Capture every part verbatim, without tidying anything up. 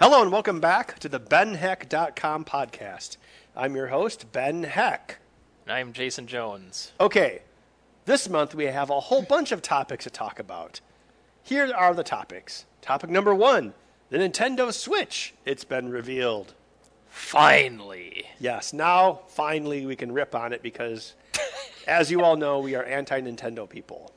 Hello and welcome back to the Ben Heck dot com podcast. I'm your host, Ben Heck. And I'm Jason Jones. Okay, this month we have a whole bunch of topics to talk about. Here are the topics. Topic number one, the Nintendo Switch. It's been revealed. Finally. Yes, now finally we can rip on it because, as you all know, we are anti-Nintendo people.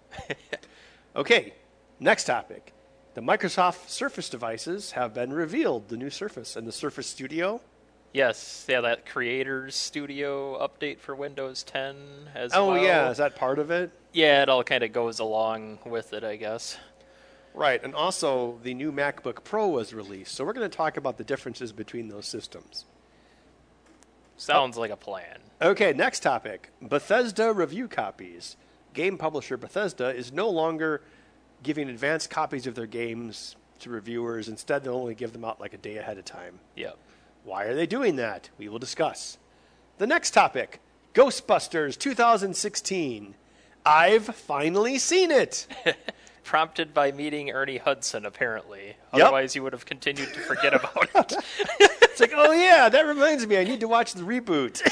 Okay, next topic. The Microsoft Surface devices have been revealed, the new Surface and the Surface Studio. Yes, yeah, that Creators Studio update for Windows ten as oh, well. Oh, yeah, is that part of it? Yeah, it all kind of goes along with it, I guess. Right, and also the new MacBook Pro was released, so we're going to talk about the differences between those systems. Sounds oh. like a plan. Okay, next topic. Bethesda review copies. Game publisher Bethesda is no longer giving advanced copies of their games to reviewers. Instead, they'll only give them out like a day ahead of time. Yep. Why are they doing that? We will discuss. The next topic, Ghostbusters twenty sixteen. I've finally seen it. Prompted by meeting Ernie Hudson, apparently. Yep. Otherwise, you would have continued to forget about it. It's like, oh yeah, that reminds me, I need to watch the reboot.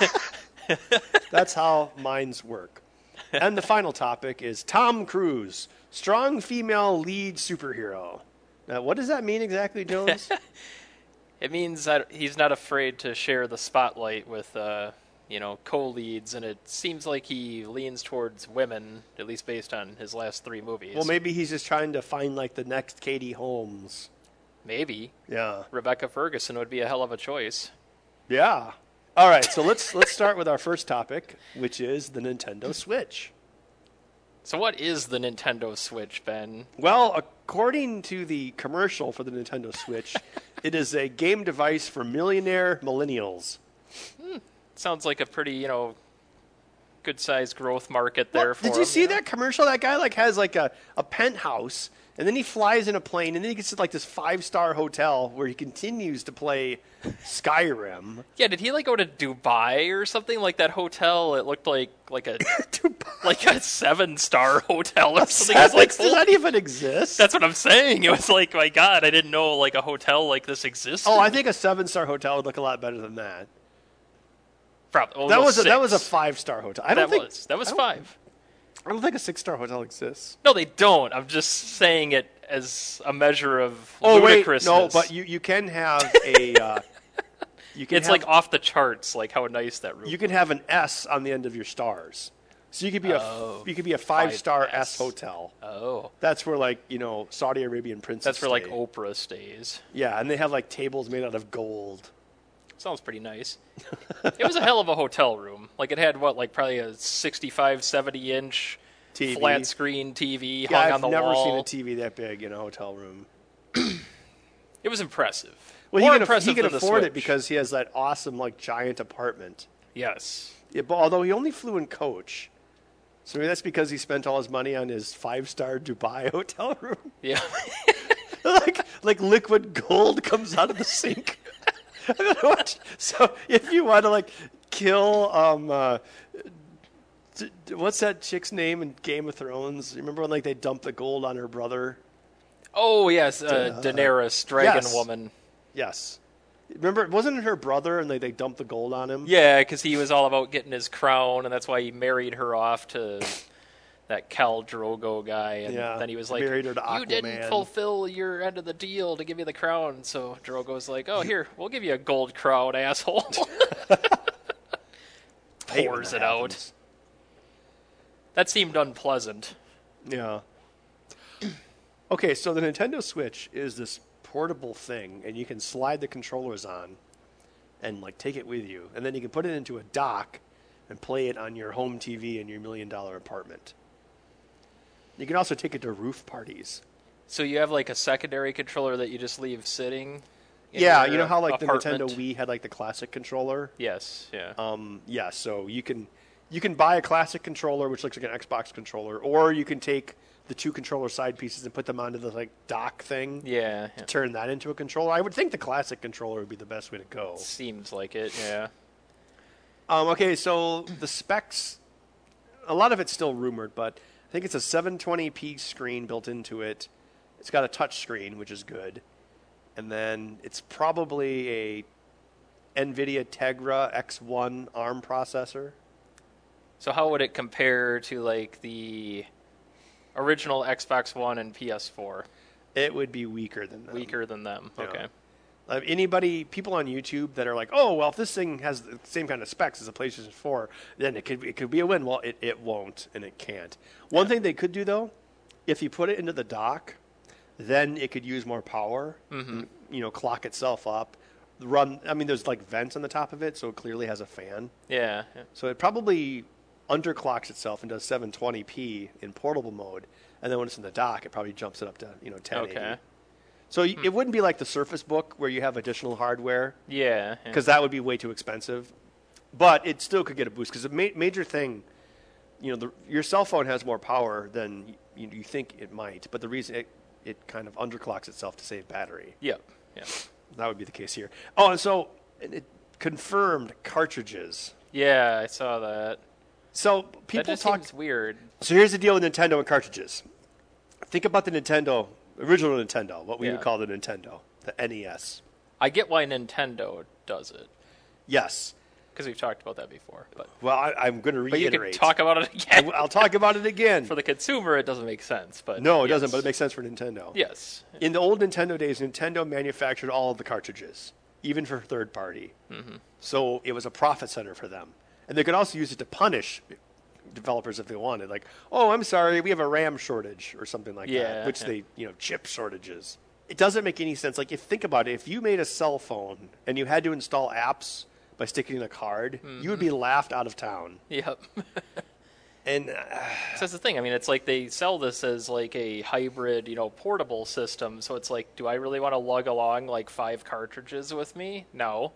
That's how minds work. And the final topic is Tom Cruise, strong female lead superhero. Now, what does that mean exactly, Jones? It means that he's not afraid to share the spotlight with, uh, you know, co-leads, and it seems like he leans towards women, at least based on his last three movies. Well, maybe he's just trying to find, like, the next Katie Holmes. Maybe. Yeah. Rebecca Ferguson would be a hell of a choice. Yeah. All right, so let's let's start with our first topic, which is the Nintendo Switch. So what is the Nintendo Switch, Ben? Well, according to the commercial for the Nintendo Switch, it is a game device for millionaire millennials. Hmm. Sounds like a pretty, you know, good-sized growth market there well, for Did you them, see you know? that commercial? That guy like has like a, a penthouse, and then he flies in a plane, and then he gets to like this five-star hotel where he continues to play Skyrim. Yeah, did he like go to Dubai or something? Like that hotel, it looked like like a like a seven-star hotel or something. Seven, like, does that even exist? That's what I'm saying. It was like, my God, I didn't know like a hotel like this existed. Oh, I think a seven-star hotel would look a lot better than that. Probably. Well, that was a, six. that was a five-star hotel. I don't that think was that was I five. I don't think a six-star hotel exists. No, they don't. I'm just saying it as a measure of oh, ludicrousness. Wait, no, but you, you can have a. Uh, you can it's have, like off the charts, like how nice that room. You can have an S on the end of your stars, so you could be oh, a you could be a five-star five S hotel. Oh, that's where like you know Saudi Arabian princes. That's where stay. like Oprah stays. Yeah, and they have like tables made out of gold. Sounds pretty nice. It was a hell of a hotel room. Like it had what, like probably a sixty-five, seventy inch T V. flat screen T V yeah, hung I've on the never wall. seen a T V that big in a hotel room. It was impressive. Well, More he can, impressive he can than afford the it because he has that awesome like giant apartment. Yes. Yeah, but although he only flew in coach, so maybe that's because he spent all his money on his five-star Dubai hotel room. Yeah. like like liquid gold comes out of the sink. So if you want to like kill um uh, d- d- what's that chick's name in Game of Thrones? Remember when like they dumped the gold on her brother? Oh yes, uh, uh, Daenerys, Dragon yes. Woman. Yes. Remember, wasn't it her brother and they they dumped the gold on him? Yeah, because he was all about getting his crown, and that's why he married her off to that Khal Drogo guy, and yeah, then he was like, married her to you didn't fulfill your end of the deal to give me the crown, so Drogo's like, oh, here, we'll give you a gold crown, asshole. Pours it happens. out. That seemed unpleasant. Yeah. Okay, so the Nintendo Switch is this portable thing, and you can slide the controllers on and like take it with you, and then you can put it into a dock and play it on your home T V in your million-dollar apartment. You can also take it to roof parties. So you have like a secondary controller that you just leave sitting? Yeah, you know how like apartment? the Nintendo Wii had like the classic controller? Yes, yeah. Um, yeah, so you can you can buy a classic controller which looks like an Xbox controller, or you can take the two controller side pieces and put them onto the like dock thing. Yeah, To yeah. turn that into a controller. I would think the classic controller would be the best way to go. Seems like it, yeah. Um, okay, so the specs, a lot of it's still rumored, but I think it's a seven twenty p screen built into it. It's got a touch screen, which is good. and then it's probably a NVIDIA Tegra X one ARM processor. So how would it compare to like the original Xbox One and P S four? It would be weaker than them. Weaker than them. Yeah. Okay. Uh, anybody, people on YouTube that are like, oh, well, if this thing has the same kind of specs as a PlayStation four, then it could it could be a win. Well, it, it won't, and it can't. One Yeah. thing they could do, though, if you put it into the dock, then it could use more power, Mm-hmm. and, you know, clock itself up. Run. I mean, there's like vents on the top of it, so it clearly has a fan. Yeah. yeah. So it probably underclocks itself and does seven twenty p in portable mode, and then when it's in the dock, it probably jumps it up to, you know, ten eighty. Okay. So y it wouldn't be like the Surface Book where you have additional hardware, Yeah. yeah. because that would be way too expensive. But it still could get a boost, because the ma- major thing, you know, the, your cell phone has more power than you, you think it might, but the reason it, it kind of underclocks itself to save battery. Yep. Yeah. That would be the case here. Oh, and so it it confirmed cartridges. Yeah, I saw that. So That people just talk. seems weird. So here's the deal with Nintendo and cartridges. Think about the Nintendo, original Nintendo, what we Yeah. would call the Nintendo, the N E S. I get why Nintendo does it Yes. because we've talked about that before. But Well, I, I'm going to but you reiterate. can talk about it again. I'll talk about it again. For the consumer, it doesn't make sense. But No, it yes. doesn't, but it makes sense for Nintendo. Yes. In the old Nintendo days, Nintendo manufactured all of the cartridges, even for third party. Mm-hmm. So it was a profit center for them. And they could also use it to punish developers if they wanted. Like, oh, I'm sorry, we have a RAM shortage or something like Yeah, that, which yeah. they, you know, chip shortages. It doesn't make any sense. Like, if think about it, if you made a cell phone and you had to install apps by sticking in a card, you would be laughed out of town. Yep. And uh, So that's the thing. I mean, it's like they sell this as like a hybrid, you know, portable system. So it's like, do I really want to lug along like five cartridges with me? No.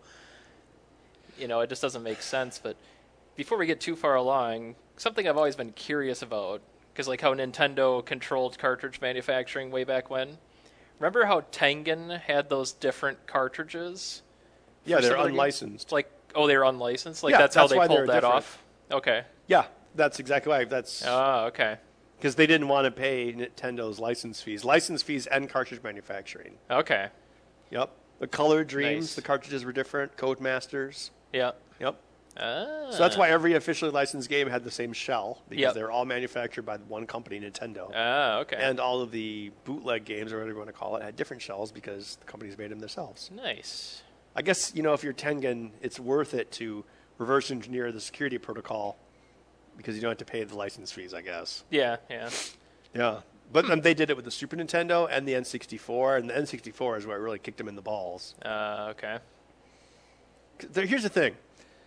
You know, it just doesn't make sense. But before we get too far along, something I've always been curious about, because like how Nintendo controlled cartridge manufacturing way back when. Remember how Tengen had those different cartridges? yeah, for they're some of the games? unlicensed. Like, oh, they were unlicensed? Like, Yeah, that's, how that's they why pulled they're that different. off? Okay. Yeah, that's exactly why. That's Oh, okay. because they didn't want to pay Nintendo's license fees, license fees, and cartridge manufacturing. Okay. Yep. The Color Dreams, Nice. the cartridges were different. Codemasters. Yeah. Yep. Ah. So that's why every officially licensed game had the same shell, because Yep. they were all manufactured by one company, Nintendo. Ah, okay. And all of the bootleg games, or whatever you want to call it, had different shells because the companies made them themselves. Nice. I guess, you know, if you're Tengen, it's worth it to reverse engineer the security protocol because you don't have to pay the license fees, I guess. Yeah, yeah. Yeah. But um, they did it with the Super Nintendo and the N sixty-four, and the N sixty-four is where it really kicked them in the balls. Uh, okay. 'Cause there- Here's the thing.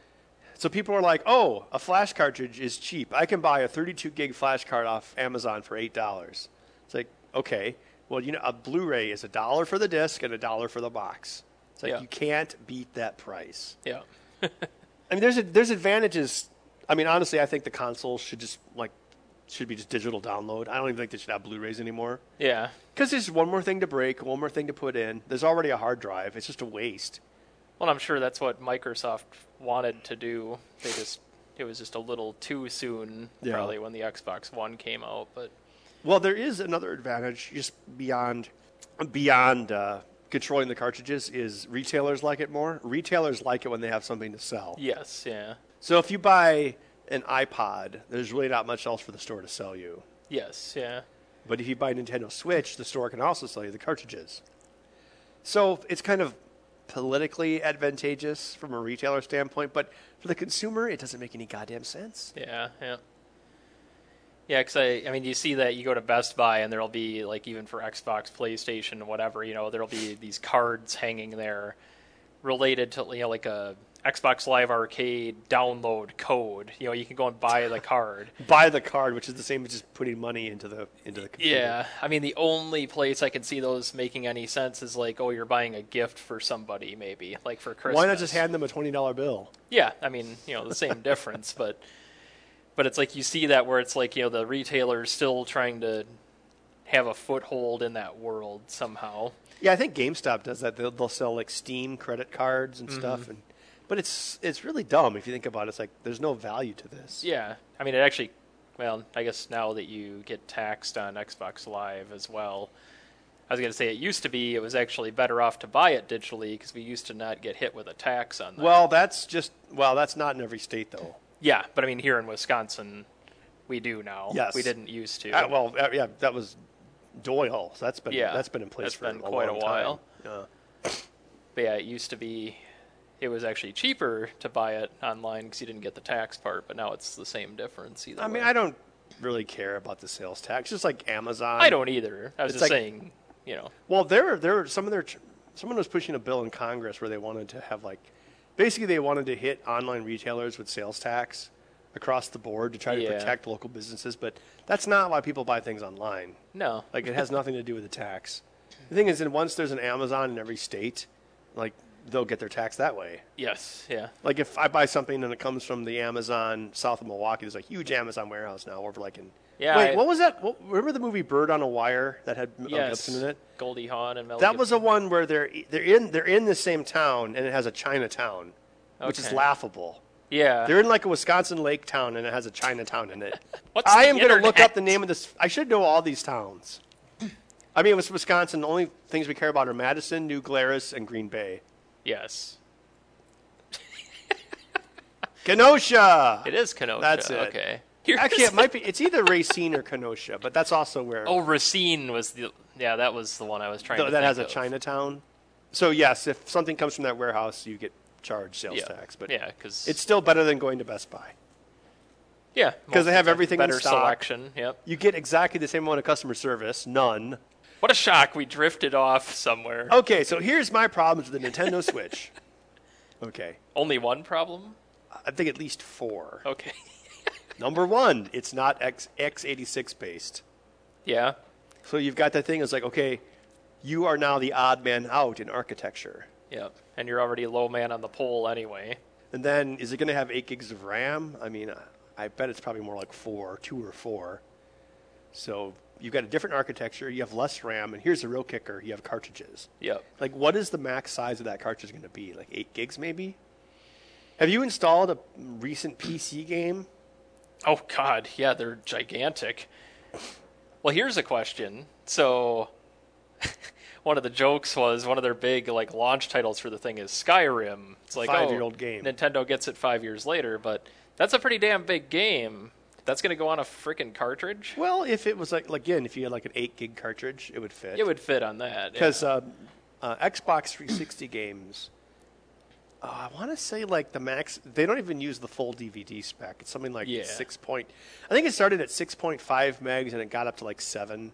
So people are like, oh, a flash cartridge is cheap. I can buy a thirty-two gig flash card off Amazon for eight dollars. It's like, okay, well, you know, a Blu-ray is a dollar for the disc and a dollar for the box. It's like, Yeah. you can't beat that price. Yeah. I mean, there's a, there's advantages. I mean, honestly, I think the consoles should just, like, should be just digital download. I don't even think they should have Blu-rays anymore. Yeah. Because there's one more thing to break, one more thing to put in. There's already a hard drive. It's just a waste. Well, I'm sure that's what Microsoft wanted to do. They just, it was just a little too soon, Yeah. probably, when the Xbox One came out. But Well, there is another advantage just beyond beyond uh, controlling the cartridges is retailers like it more. Retailers like it when they have something to sell. yes, yeah. So if you buy an iPod, there's really not much else for the store to sell you. Yes, yeah. But if you buy a Nintendo Switch, the store can also sell you the cartridges. So it's kind of politically advantageous from a retailer standpoint, but for the consumer, it doesn't make any goddamn sense. Yeah, yeah. Yeah, because I, I mean, you see that you go to Best Buy and there'll be, like, even for Xbox, PlayStation, whatever, you know, there'll be these cards hanging there related to, you know, like a Xbox Live Arcade download code. You know, you can go and buy the card. Buy the card, which is the same as just putting money into the into the computer. Yeah, I mean, the only place I can see those making any sense is like, oh, you're buying a gift for somebody, maybe, like for Christmas. Why not just hand them a twenty dollar bill? Yeah, I mean, you know, the same difference, but but it's like you see that where it's like, you know, the retailer's still trying to have a foothold in that world somehow. Yeah, I think GameStop does that. They'll, they'll sell like Steam credit cards and Mm-hmm. stuff, and but it's it's really dumb if you think about it. It's like there's no value to this. Yeah, I mean, it actually, well, I guess now that you get taxed on Xbox Live as well, I was going to say it used to be it was actually better off to buy it digitally because we used to not get hit with a tax on that. Well, that's just well, that's not in every state though. Yeah, but I mean here in Wisconsin, we do now. Yes, we didn't used to. Uh, well, uh, yeah, that was Doyle. So that's been yeah, that's been in place that's for been a quite long a while. Time. Yeah. But yeah, it used to be. It was actually cheaper to buy it online because you didn't get the tax part, but now it's the same difference either I way. mean, I don't really care about the sales tax. Just like Amazon. I don't either. I was It's just like- saying, you know. Well, there, there, some of their, someone was pushing a bill in Congress where they wanted to have like, basically they wanted to hit online retailers with sales tax across the board to try to Yeah. protect local businesses, but that's not why people buy things online. No. Like it has nothing to do with the tax. The thing is, that once there's an Amazon in every state, like they'll get their tax that way. Yes, yeah. Like if I buy something and it comes from the Amazon south of Milwaukee, there's a huge Amazon warehouse now over like in. Yeah, Wait, I- what was that? What, remember the movie Bird on a Wire that had Mel Yes. Gibson in it? Goldie Hawn and Mel That was a Gibson. one where they're they're in they're in the same town and it has a Chinatown, which is Okay. laughable. Yeah. They're in like a Wisconsin lake town and it has a Chinatown in it. What's I the am going to look internet? up the name of this. I should know all these towns. I mean, it was Wisconsin. The only things we care about are Madison, New Glarus, and Green Bay. Yes. Kenosha. It is Kenosha. That's it. Okay. Here's- Actually, it might be. It's either Racine or Kenosha, but that's also where Oh, Racine was the. Yeah, that was the one I was trying th- to that think has a of. Chinatown. So yes, if something comes from that warehouse, you get charged sales Yeah. tax. But yeah, because it's still better than going to Best Buy. yeah, 'cause they most have of the everything in better stock. selection. Yep. You get exactly the same amount of customer service. None. What a shock! We drifted off somewhere. Okay, so here's my problems with the Nintendo Switch. Okay, Only one problem. I think at least four. Okay. Number one, it's not X x eighty-six based. Yeah. So you've got that thing. It's like, okay, you are now the odd man out in architecture. Yep. And you're already low man on the pole anyway. And then, is it going to have eight gigs of RAM? I mean, I bet it's probably more like four, two or four. So you've got a different architecture. You have less RAM, and here's the real kicker: you have cartridges. Yep. Like, what is the max size of that cartridge going to be? Like eight gigs, maybe? Have you installed a recent P C game? Oh God, yeah, they're gigantic. Well, here's a question. So, one of the jokes was one of their big like launch titles for the thing is Skyrim. It's like Five-year-old oh, game. Nintendo gets it five years later, but that's a pretty damn big game. That's going to go on a freaking cartridge. Well, if it was like again, if you had like an eight gig cartridge, it would fit. It would fit on that. Because yeah. uh, uh, Xbox three sixty games, uh, I want to say like the max. They don't even use the full D V D spec. It's something like Yeah. six point. I think it started at six point five megs and it got up to like seven.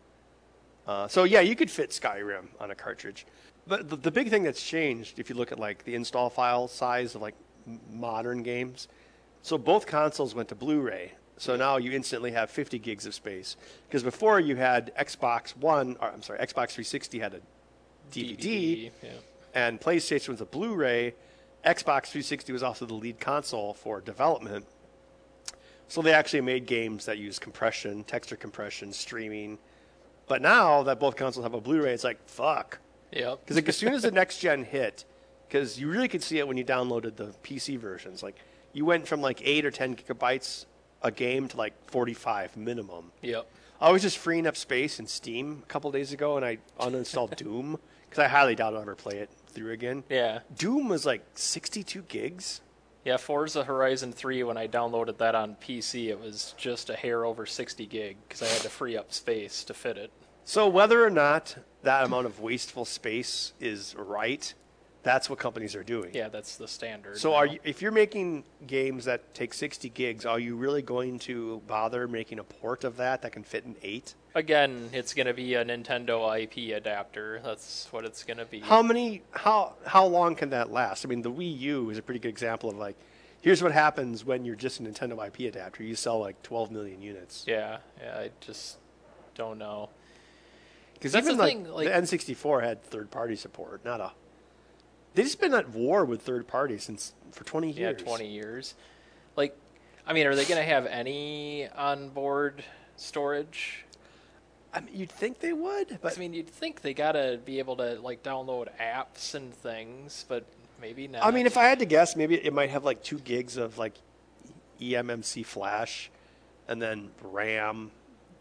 Uh, so yeah, you could fit Skyrim on a cartridge. But the, the big thing that's changed, if you look at like the install file size of like m- modern games, so both consoles went to Blu-ray. So now you instantly have fifty gigs of space. Because before you had Xbox One, or I'm sorry, Xbox three sixty had a D V D, D V D, yeah. and PlayStation was a Blu-ray. Xbox three sixty was also the lead console for development. So they actually made games that use compression, texture compression, streaming. But now that both consoles have a Blu-ray, it's like, fuck. Yep. Because like, as soon as the next gen hit, because you really could see it when you downloaded the P C versions. Like you went from like eight or ten gigabytes a game to like forty-five minimum. Yep. I was just freeing up space in Steam a couple days ago, and I uninstalled Doom because I highly doubt I'll ever play it through again. Yeah. Doom was like sixty-two gigs. Yeah, Forza Horizon three, when I downloaded that on P C, it was just a hair over sixty gig because I had to free up space to fit it. So whether or not that amount of wasteful space is right, that's what companies are doing. Yeah, that's the standard. So now. are you, if you're making games that take sixty gigs, are you really going to bother making a port of that that can fit in eight? Again, it's going to be a Nintendo I P adapter. That's what it's going to be. How many? How how long can that last? I mean, the Wii U is a pretty good example of like, here's what happens when you're just a Nintendo I P adapter. You sell like twelve million units. Yeah, yeah, I just don't know. Because That's even the like, thing, like- the N sixty-four had third-party support, not a. They've just been at war with third parties since for twenty Yeah, years. twenty years. Like, I mean, are they going to have any onboard storage? I mean, you'd think they would, but I mean, you'd think they got to be able to like download apps and things, but maybe not. I mean, if I had to guess, maybe it might have like two gigs of like E M M C flash, and then RAM,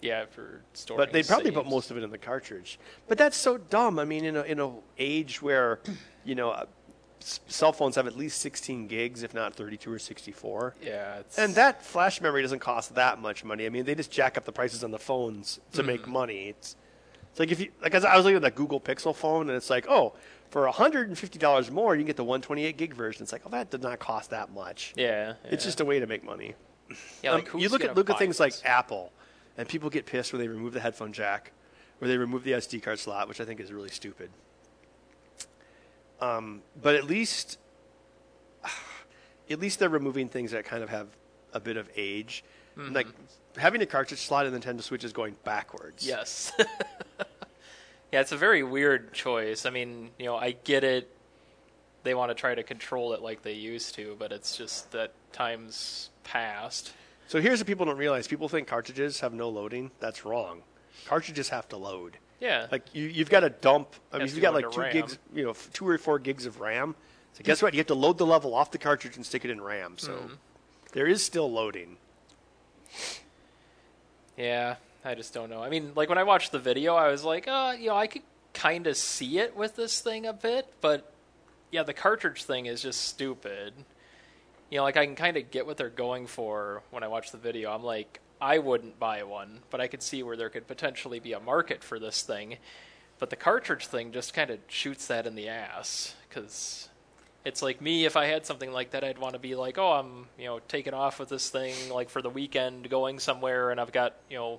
Yeah, for storing. But they probably put saves. most of it in the cartridge. But that's so dumb. I mean, in a in a age where, you know, uh, s- cell phones have at least sixteen gigs, if not thirty-two or sixty-four. Yeah, it's, And that flash memory doesn't cost that much money. I mean, they just jack up the prices on the phones to Mm-hmm. make money. It's it's like if you like I was looking at that Google Pixel phone, and it's like, oh, for one hundred fifty dollars more, you can get the one twenty-eight gig version. It's like, oh, that does not cost that much. yeah, It's yeah. just a way to make money. yeah, Um, like, who's you look gonna at look at buy things this? like Apple, and people get pissed when they remove the headphone jack, or they remove the S D card slot, which I think is really stupid. Um, but at least, at least they're removing things that kind of have a bit of age. Mm-hmm. Like having a cartridge slot in the Nintendo Switch is going backwards. Yes. Yeah, it's a very weird choice. I mean, you know, I get it. They want to try to control it like they used to, but it's just that time's passed. So here's what people don't realize: people think cartridges have no loading. That's wrong. Cartridges have to load. Yeah. Like you, you've got to dump. I mean, Has if to you've got go like into two RAM. gigs, you know, f- two or four gigs of RAM. So guess what? You have to load the level off the cartridge and stick it in RAM. So Mm-hmm. there is still loading. Yeah, I just don't know. I mean, like when I watched the video, I was like, uh, you know, I could kind of see it with this thing a bit, but yeah, the cartridge thing is just stupid. You know, like I can kind of get what they're going for when I watch the video. I'm like, I wouldn't buy one, but I could see where there could potentially be a market for this thing. But the cartridge thing just kind of shoots that in the ass, because it's like me, if I had something like that, I'd want to be like, oh, I'm, you know, taking off with this thing, like for the weekend, going somewhere, and I've got, you know,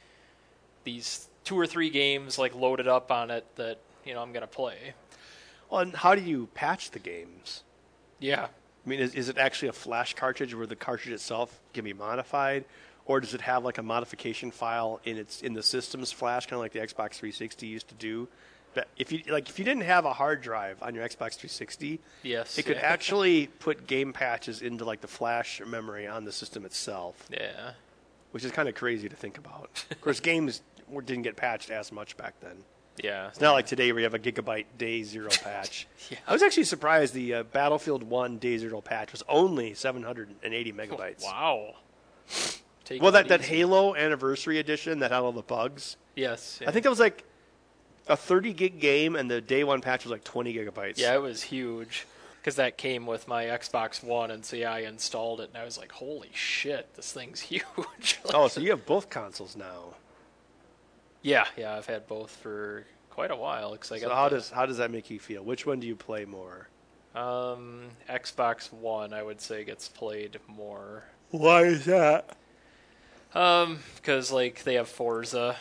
these two or three games like loaded up on it that, you know, I'm going to play. Well, and how do you patch the games? Yeah. I mean, is, is it actually a flash cartridge where the cartridge itself can be modified, or does it have like a modification file in its in the system's flash, kind of like the Xbox three sixty used to do? But if you like, if you didn't have a hard drive on your Xbox three sixty, Yes. it could yeah. actually put game patches into like the flash memory on the system itself, Yeah. which is kind of crazy to think about. Of course, games were- didn't get patched as much back then. Yeah. It's not like today where you have a gigabyte day zero patch. Yeah. I was actually surprised the uh, Battlefield one day zero patch was only seven hundred eighty megabytes. Wow. Take Well, it that, that easy. Halo Anniversary Edition that had all the bugs, Yes. Yeah. I think that was like a thirty gig game, and the day one patch was like twenty gigabytes. Yeah, it was huge. Because that came with my Xbox One, and so yeah, I installed it, and I was like, holy shit, this thing's huge. Like, Oh, so you have both consoles now. yeah, yeah, I've had both for quite a while. Cause I So got how the, does how does that make you feel? Which one do you play more? Um, Xbox One, I would say, gets played more. Why is that? Um, because like they have Forza,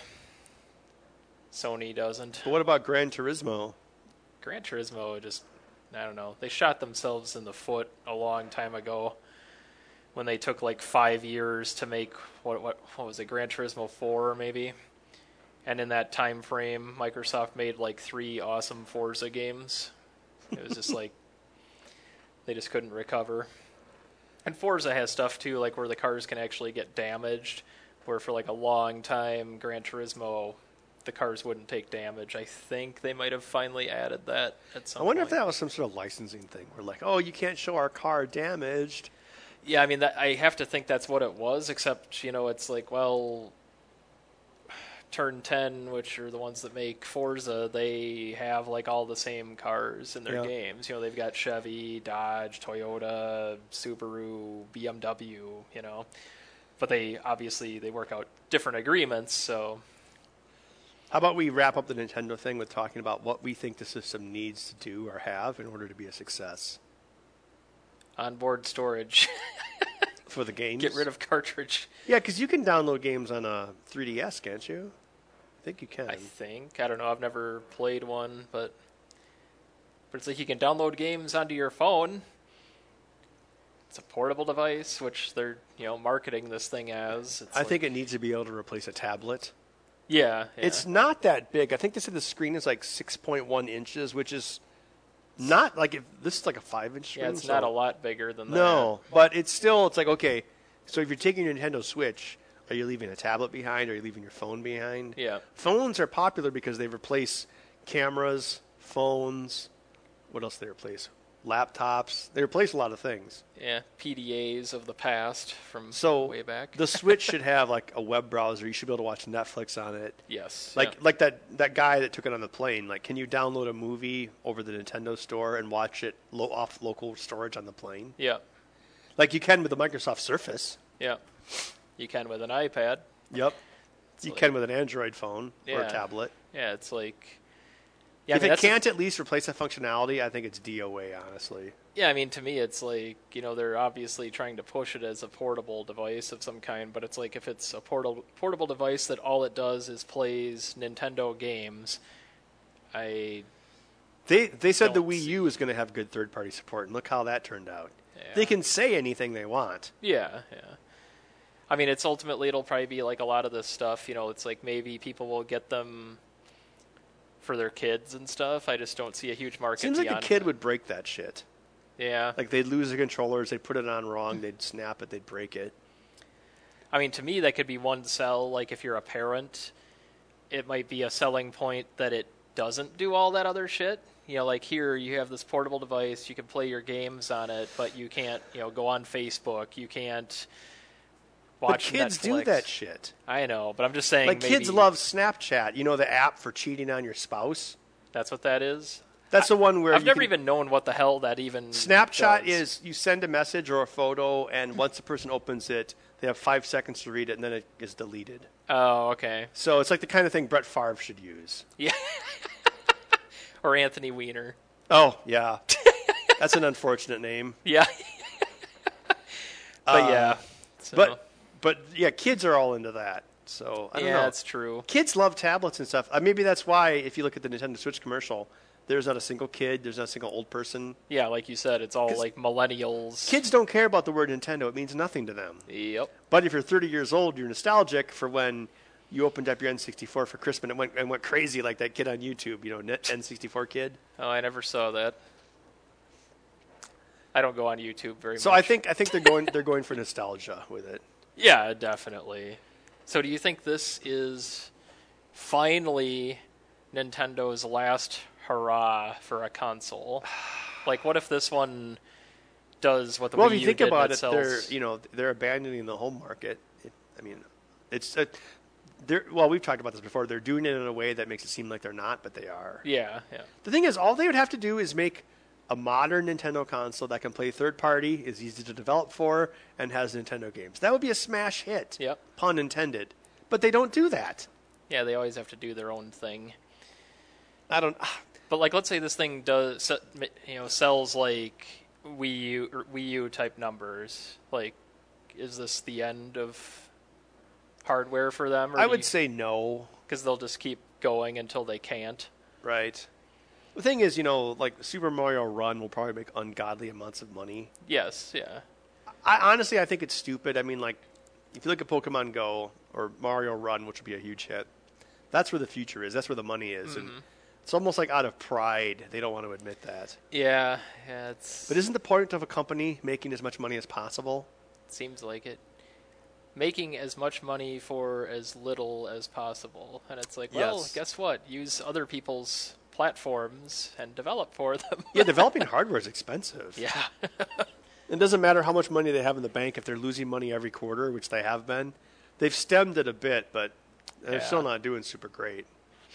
Sony doesn't. But what about Gran Turismo? Gran Turismo just, I don't know. They shot themselves in the foot a long time ago when they took like five years to make what what what was it, Gran Turismo four maybe. And in that time frame, Microsoft made like three awesome Forza games. It was just like they just couldn't recover. And Forza has stuff too, like where the cars can actually get damaged, where for like a long time, Gran Turismo, the cars wouldn't take damage. I think they might have finally added that at some I wonder point. if that was some sort of licensing thing. Where like, oh, you can't show our car damaged. Yeah, I mean, that, I have to think that's what it was, except, you know, it's like, well, Turn ten, which are the ones that make Forza, they have like all the same cars in their Yeah. games. You know, they've got Chevy, Dodge, Toyota, Subaru, B M W, you know. But they obviously they work out different agreements, so How about we wrap up the Nintendo thing with talking about what we think the system needs to do or have in order to be a success onboard storage. for the games? Get rid of cartridge. Yeah, because you can download games on a three D S, can't you? I think you can. I think. I don't know. I've never played one, but but it's like you can download games onto your phone. It's a portable device, which they're you know marketing this thing as. It's I like, think it needs to be able to replace a tablet. yeah, yeah. It's not that big. I think they said the screen is like six point one inches, which is not like if this is like a five inch screen. yeah, it's so- not a lot bigger than that. No, but it's still, it's like, okay, so if you're taking your Nintendo Switch, are you leaving a tablet behind? Are you leaving your phone behind? Yeah. Phones are popular because they replace cameras, phones. What else do they replace? laptops. They replace a lot of things. Yeah, P D As of the past from So way back. the Switch should have like a web browser. You should be able to watch Netflix on it. Yes. Like yeah. like that, that guy that took it on the plane. Like, can you download a movie over the Nintendo Store and watch it lo- off local storage on the plane? Yeah. Like you can with the Microsoft Surface. Yeah. You can with an iPad. Yep. You like- can with an Android phone or Yeah. a tablet. Yeah, it's like... Yeah, if I mean, it that's the- can't at least replace that functionality, I think it's D O A, honestly. Yeah, I mean, to me, it's like, you know, they're obviously trying to push it as a portable device of some kind, but it's like if it's a portable portable device that all it does is plays Nintendo games, I... They they said the Don't Wii see- U is going to have good third-party support, and look how that turned out. Yeah. They can say anything they want. Yeah, yeah. I mean, it's ultimately, it'll probably be like a lot of this stuff, you know, it's like maybe people will get them for their kids and stuff. I just don't see a huge market Seems like a beyond kid that. would break that shit. Yeah. Like, they'd lose the controllers, they'd put it on wrong, they'd snap it, they'd break it. I mean, to me, that could be one sell. Like, if you're a parent, it might be a selling point that it doesn't do all that other shit. You know, like here, you have this portable device, you can play your games on it, but you can't, you know, go on Facebook, you can't But watch kids do Netflix. that shit. I know, but I'm just saying, Like, maybe kids love Snapchat. You know, the app for cheating on your spouse? that's what that is. That's the one where I've you never can- even known what the hell that even Snapchat does. is you send a message or a photo, and once the person opens it, they have five seconds to read it, and then it is deleted. Oh, okay. So it's like the kind of thing Brett Favre should use. Yeah. Or Anthony Weiner. Oh, yeah. That's an unfortunate name. Yeah. but Uh, yeah. So, But, but yeah, kids are all into that. So I don't yeah, know. that's true. Kids love tablets and stuff. Uh, maybe that's why, if you look at the Nintendo Switch commercial, there's not a single kid, there's not a single old person. Yeah, like you said, it's all 'Cause like millennials. Kids don't care about the word Nintendo. It means nothing to them. Yep. But if you're thirty years old, you're nostalgic for when you opened up your N sixty-four for Christmas and went, and went crazy like that kid on YouTube, you know, N sixty-four kid. Oh, I never saw that. I don't go on YouTube very So much. I think I think they're going they're going for nostalgia with it. Yeah, definitely. So do you think this is finally Nintendo's last hurrah for a console? Like, what if this one does what the Well, Wii if you U think did about that it, sells? they're you know they're abandoning the home market. It, I mean, it's uh, they're well we've talked about this before. They're doing it in a way that makes it seem like they're not, but they are. Yeah, yeah. The thing is, all they would have to do is make a modern Nintendo console that can play third party, is easy to develop for, and has Nintendo games. That would be a smash hit. Yep. Pun intended. But they don't do that. Yeah, they always have to do their own thing. I don't. But like, let's say this thing does, se- you know, sells like Wii U or Wii U type numbers. Like, is this the end of hardware for them? Or I do would you- say no. because they'll just keep going until they can't. Right. The thing is, you know, like Super Mario Run will probably make ungodly amounts of money. Yes, yeah, I honestly, I think it's stupid. I mean, like, if you look at Pokemon Go or Mario Run, which would be a huge hit, that's where the future is. That's where the money is, and it's almost like out of pride they don't want to admit that. yeah, yeah. It's But isn't the point of a company making as much money as possible? seems like it. Making as much money for as little as possible, and it's like, well, Yes. guess what? Use other people's platforms and develop for them. Yeah, developing hardware is expensive. yeah, It doesn't matter how much money they have in the bank if they're losing money every quarter, which they have been. They've stemmed it a bit, but they're Yeah. still not doing super great.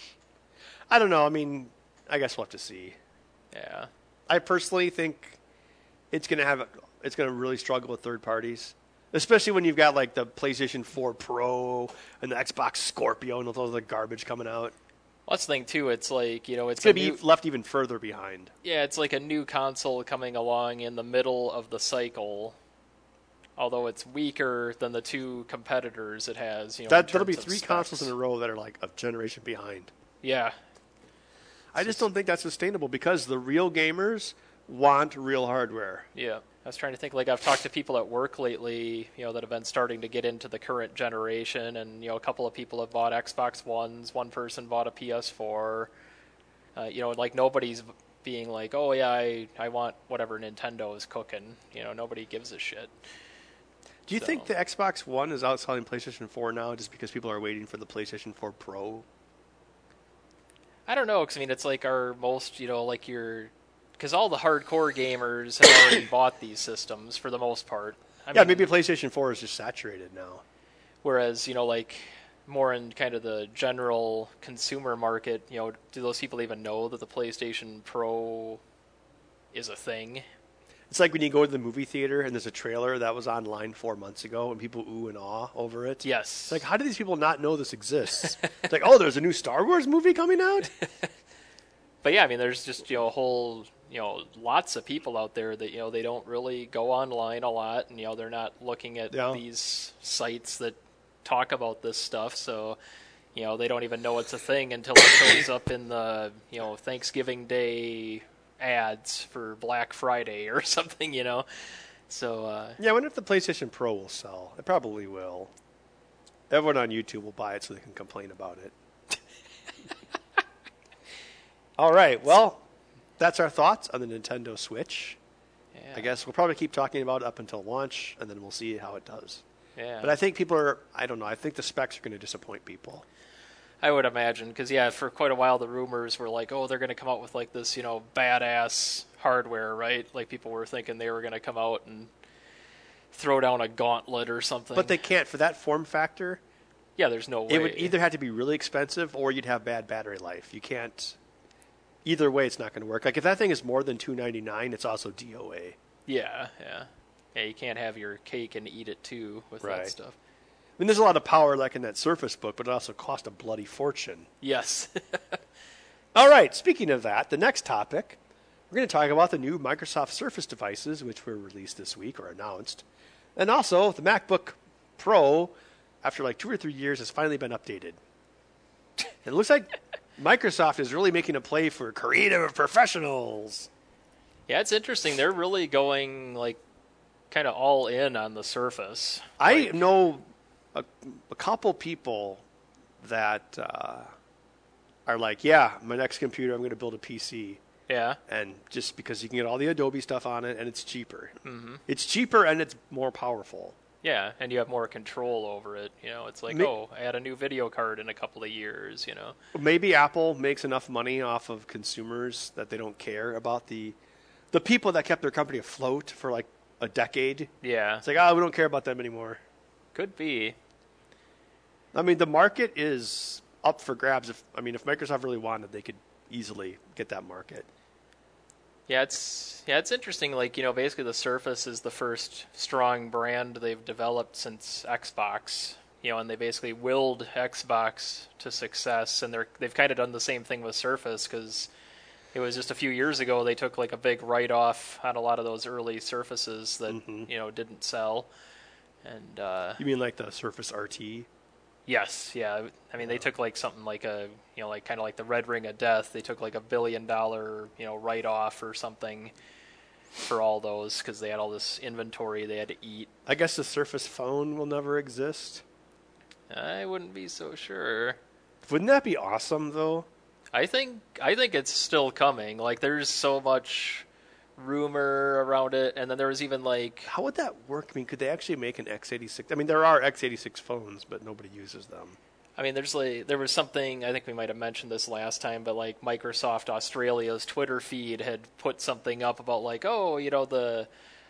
I don't know. I mean, I guess we'll have to see. yeah. I personally think it's going to have it's going to really struggle with third parties, especially when you've got like the PlayStation four Pro and the Xbox Scorpio and all the garbage coming out. Well, that's the thing too. It's like, you know, it's, It's going a to new, be left even further behind. yeah, it's like a new console coming along in the middle of the cycle. Although it's weaker than the two competitors it has, you know. That in that'll be terms of three specs. consoles in a row that are like a generation behind. Yeah, I just don't think that's sustainable because the real gamers want real hardware. yeah. I was trying to think, like, I've talked to people at work lately, you know, that have been starting to get into the current generation, and, you know, a couple of people have bought Xbox Ones, one person bought a P S four, uh, you know, like, nobody's being like, oh, yeah, I, I want whatever Nintendo is cooking, you know, nobody gives a shit. Do you So- think the Xbox One is outselling PlayStation four now just because people are waiting for the PlayStation four Pro? I don't know, because, I mean, it's like our most, you know, like your because all the hardcore gamers have already bought these systems for the most part. I yeah, mean, maybe PlayStation four is just saturated now. Whereas, you know, like more in kind of the general consumer market, you know, do those people even know that the PlayStation Pro is a thing? It's like when you go to the movie theater and there's a trailer that was online four months ago and people ooh and ah over it. Yes. It's like, how do these people not know this exists? It's like, oh, there's a new Star Wars movie coming out? But yeah, I mean, there's just, you know, a whole, you know, lots of people out there that, you know, they don't really go online a lot and, you know, they're not looking at yeah. these sites that talk about this stuff. So, you know, they don't even know it's a thing until it shows up in the, you know, Thanksgiving Day ads for Black Friday or something, you know. So uh, yeah, I wonder if the PlayStation Pro will sell. It probably will. Everyone on YouTube will buy it so they can complain about it. All right, well, that's our thoughts on the Nintendo Switch. yeah. I guess we'll probably keep talking about it up until launch, and then we'll see how it does. Yeah. But I think people are, I don't know, I think the specs are going to disappoint people. I would imagine, because, yeah, for quite a while the rumors were like, oh, they're going to come out with, like, this, you know, badass hardware, right? Like, people were thinking they were going to come out and throw down a gauntlet or something. But they can't. For that form factor, yeah, there's no way. it would either have to be really expensive or you'd have bad battery life. You can't, either way it's not going to work. Like, if that thing is more than two ninety-nine, it's also D O A. Yeah, yeah. Yeah, you can't have your cake and eat it, too, with Right. that stuff. I mean, there's a lot of power like in that Surface Book, but it also cost a bloody fortune. Yes. All right, speaking of that, the next topic, we're going to talk about the new Microsoft Surface devices, which were released this week or announced. And also, the MacBook Pro, after like two or three years, has finally been updated. It looks like Microsoft is really making a play for creative professionals. Yeah, it's interesting. They're really going, like, kind of all in on the Surface. I Like, know a, a couple people that uh, are like, yeah, my next computer, I'm going to build a P C. yeah. And just because you can get all the Adobe stuff on it, and it's cheaper. Mm-hmm. It's cheaper and it's more powerful. Yeah, and you have more control over it. You know, it's like, Ma- oh, I had a new video card in a couple of years, you know. Maybe Apple makes enough money off of consumers that they don't care about the the people that kept their company afloat for like a decade. Yeah, It's like, oh, we don't care about them anymore. could be. I mean, the market is up for grabs. If I mean, if Microsoft really wanted, they could easily get that market. Yeah, it's yeah, it's interesting. Like, you know, basically the Surface is the first strong brand they've developed since Xbox. You know, and they basically willed Xbox to success, and they're they've kind of done the same thing with Surface, because it was just a few years ago they took like a big write-off on a lot of those early Surfaces that Mm-hmm. you know didn't sell, and uh, You mean like the Surface R T? yes, yeah, I mean they took like something like a you know like kind of like the Red Ring of Death. They took like a billion dollar you know write-off or something for all those because they had all this inventory they had to eat. I guess the Surface Phone will never exist. I wouldn't be so sure. Wouldn't that be awesome, though? I think I think it's still coming. Like, there's so much rumor around it, and then there was even like How would that work? I mean, could they actually make an X eighty-six? I mean, there are X eighty-six phones, but nobody uses them. I mean, there's like there was something, I think we might have mentioned this last time, but like Microsoft Australia's Twitter feed had put something up about like, oh, you know, the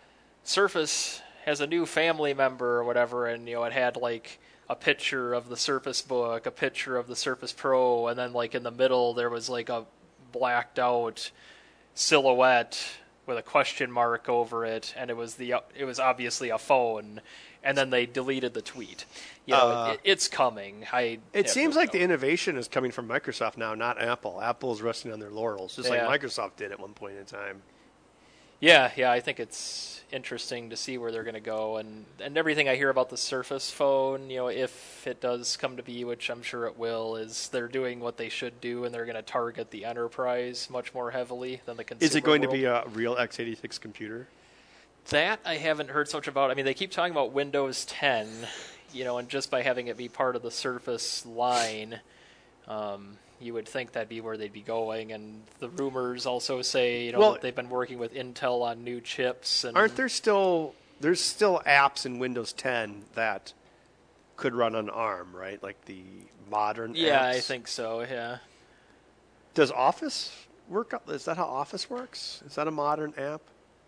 Surface has a new family member or whatever, and you know, it had like a picture of the Surface Book, a picture of the Surface Pro, and then like in the middle there was like a blacked out silhouette with a question mark over it, and it was the it was obviously a phone, and then they deleted the tweet. You know, Uh, it, it's coming. I It have seems no like the doubt. innovation is coming from Microsoft now, not Apple. Apple's resting on their laurels, just Yeah. like Microsoft did at one point in time. Yeah, yeah, I think it's interesting to see where they're going to go, and and everything I hear about the Surface phone, you know, if it does come to be, which I'm sure it will, is they're doing what they should do, and they're going to target the enterprise much more heavily than the consumer. Is it going world. to be a real X eighty-six computer? That I haven't heard so much about. I mean, they keep talking about Windows ten, you know, and just by having it be part of the Surface line, um, you would think that'd be where they'd be going. And the rumors also say, you know, Well- that they've been working with Intel on new chips. And Aren't there still there's still apps in Windows ten that could run on ARM, right? Like the modern Yeah, apps. I think so. Yeah. Does Office work? Is that how Office works? Is that a modern app?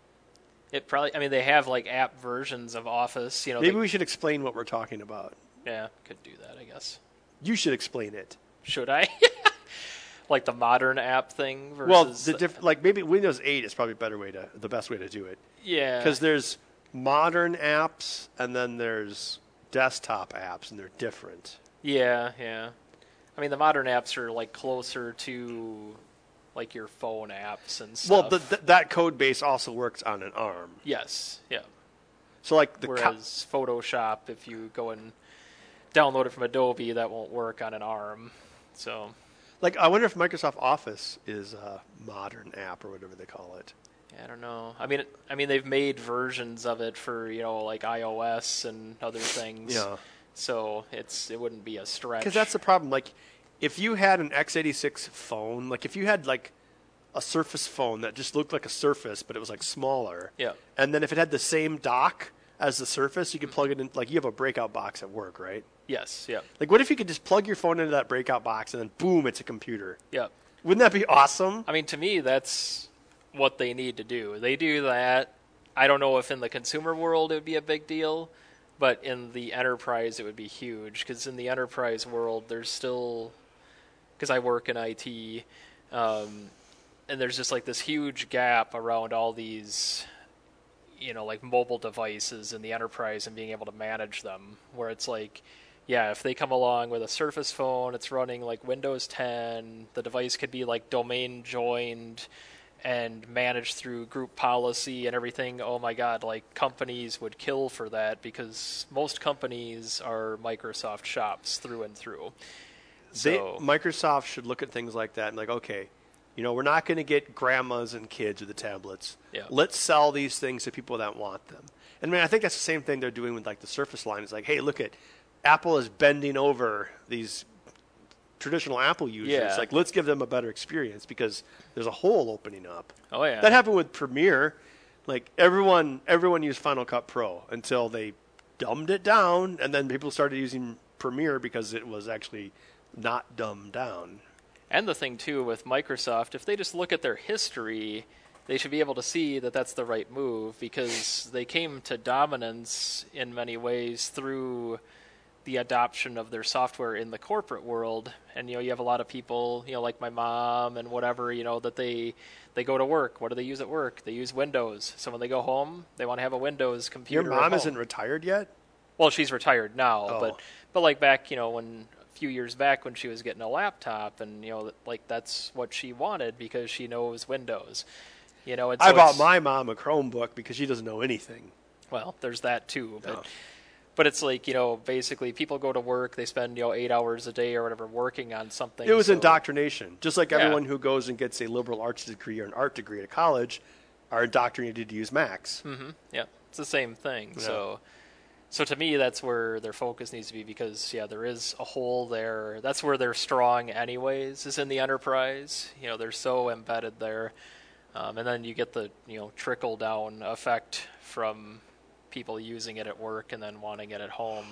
It probably. I mean, they have like app versions of Office. You know, Maybe they, we should explain what we're talking about. yeah, could do that. I guess. You should explain it. Should I? Like the modern app thing versus Well, the diff- like maybe Windows eight is probably a better way to the best way to do it. yeah, Because there's modern apps and then there's desktop apps, and they're different. yeah, yeah. I mean, the modern apps are like closer to like your phone apps and stuff. Well, the, th- that code base also works on an ARM. yes, yeah. So like the co- Whereas Photoshop, if you go and download it from Adobe, that won't work on an ARM. So. like I wonder if Microsoft Office is a modern app or whatever they call it. I don't know. I mean, it, I mean, they've made versions of it for you know like iOS and other things. Yeah. So it's it wouldn't be a stretch. Because that's the problem. Like, if you had an x eighty-six phone, like if you had like a Surface phone that just looked like a Surface, but it was like smaller. Yeah. And then if it had the same dock as the Surface, you could plug it in. Like you have a breakout box at work, right? Yes. Yeah. Like, what if you could just plug your phone into that breakout box and then boom, it's a computer? Yeah. Wouldn't that be awesome? I mean, to me, that's what they need to do. They do that. I don't know if in the consumer world it would be a big deal, but in the enterprise it would be huge. Because in the enterprise world, there's still, because I work in I T, um, and there's just like this huge gap around all these, you know, like mobile devices in the enterprise and being able to manage them. Where it's like, yeah, if they come along with a Surface phone, it's running like Windows ten, the device could be like domain joined and managed through group policy and everything. Oh my God, like companies would kill for that because most companies are Microsoft shops through and through. They, So, Microsoft should look at things like that and like, okay, you know, we're not going to get grandmas and kids with the tablets. Yeah. Let's sell these things to people that want them. And I mean, I think that's the same thing they're doing with like the Surface line. It's like, hey, look at Apple is bending over these traditional Apple users. Yeah. Like, let's give them a better experience because there's a hole opening up. oh yeah. That happened with Premiere. Like everyone, everyone used Final Cut Pro until they dumbed it down, and then people started using Premiere because it was actually not dumbed down. And the thing, too, with Microsoft, if they just look at their history, they should be able to see that that's the right move because they came to dominance in many ways through the adoption of their software in the corporate world. And, you know, you have a lot of people, you know, like my mom and whatever, you know, that they they go to work. What do they use at work? They use Windows. So when they go home, they want to have a Windows computer. Your at mom home. isn't retired yet? Well, she's retired now, Oh. but but like back, you know, when a few years back when she was getting a laptop, and you know, like that's what she wanted because she knows Windows. You know, and so I bought it's- my mom a Chromebook because she doesn't know anything. well, there's that too, but Oh. but it's like you know, basically people go to work, they spend you know eight hours a day or whatever working on something. It was so- indoctrination. Just like Yeah. everyone who goes and gets a liberal arts degree or an art degree at college are indoctrinated to use Macs. Mm-hmm. Yeah, it's the same thing. Yeah. So, so to me, that's where their focus needs to be because yeah, there is a hole there. That's where they're strong, anyways. Is in the enterprise. You know, they're so embedded there, um, and then you get the you know trickle down effect from people using it at work and then wanting it at home.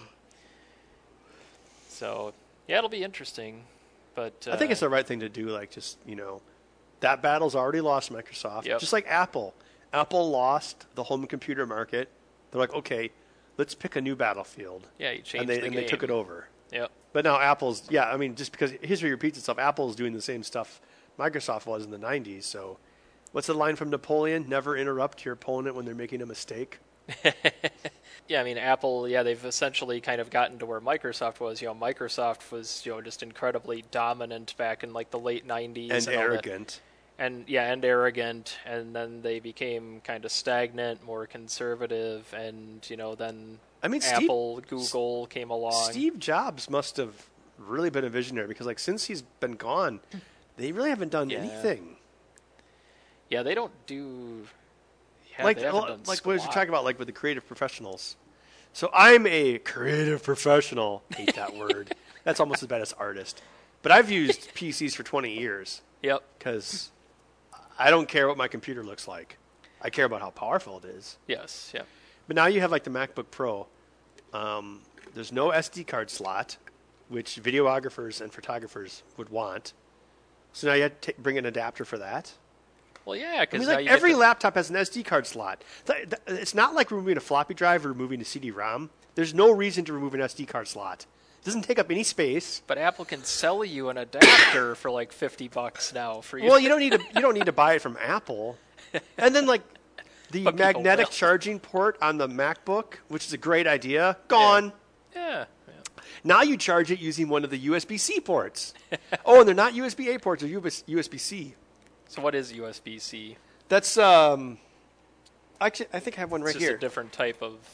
So yeah, it'll be interesting. But uh, I think it's the right thing to do. Like, just, you know, that battle's already lost Microsoft. Yep. Just like Apple. Apple lost the home computer market. They're like, okay, let's pick a new battlefield. yeah, you changed And they the and game. they took it over. Yep. But now Apple's, yeah, I mean, just because history repeats itself, Apple's doing the same stuff Microsoft was in the nineties. So, what's the line from Napoleon? Never interrupt your opponent when they're making a mistake. Yeah, I mean, Apple, yeah, they've essentially kind of gotten to where Microsoft was. You know, Microsoft was, you know, just incredibly dominant back in like the late nineties. And, and all that. arrogant. And yeah, and arrogant, and then they became kind of stagnant, more conservative, and you know, then I mean, Steve- Apple, Google came along. Steve Jobs must have really been a visionary because, like, since he's been gone, they really haven't done Yeah. anything. Yeah, they don't do. Yeah, like, they haven't well, done like what was you squat. talking about, like with the creative professionals? So I'm a creative professional. Hate that word. That's almost as bad as artist. But I've used P Cs for twenty years Yep. because I don't care what my computer looks like. I care about how powerful it is. Yes. Yeah. But now you have like the MacBook Pro. Um, there's no S D card slot, which videographers and photographers would want. So now you have to t- bring an adapter for that. Well, yeah, I because mean, now like you every get to, laptop has an S D card slot. Th- th- It's not like removing a floppy drive or removing a C D ROM. There's no reason to remove an S D card slot. It doesn't take up any space. But Apple can sell you an adapter for like fifty bucks now for you. Well, you don't need to. You don't need to buy it from Apple. And then like the But people magnetic will. charging port on the MacBook, which is a great idea, gone. yeah. yeah. Now you charge it using one of the U S B C ports. Oh, and they're not U S B A ports; they're U S B C. So what is U S B C? That's um. Actually, I think I have one right It's just here. a different type of.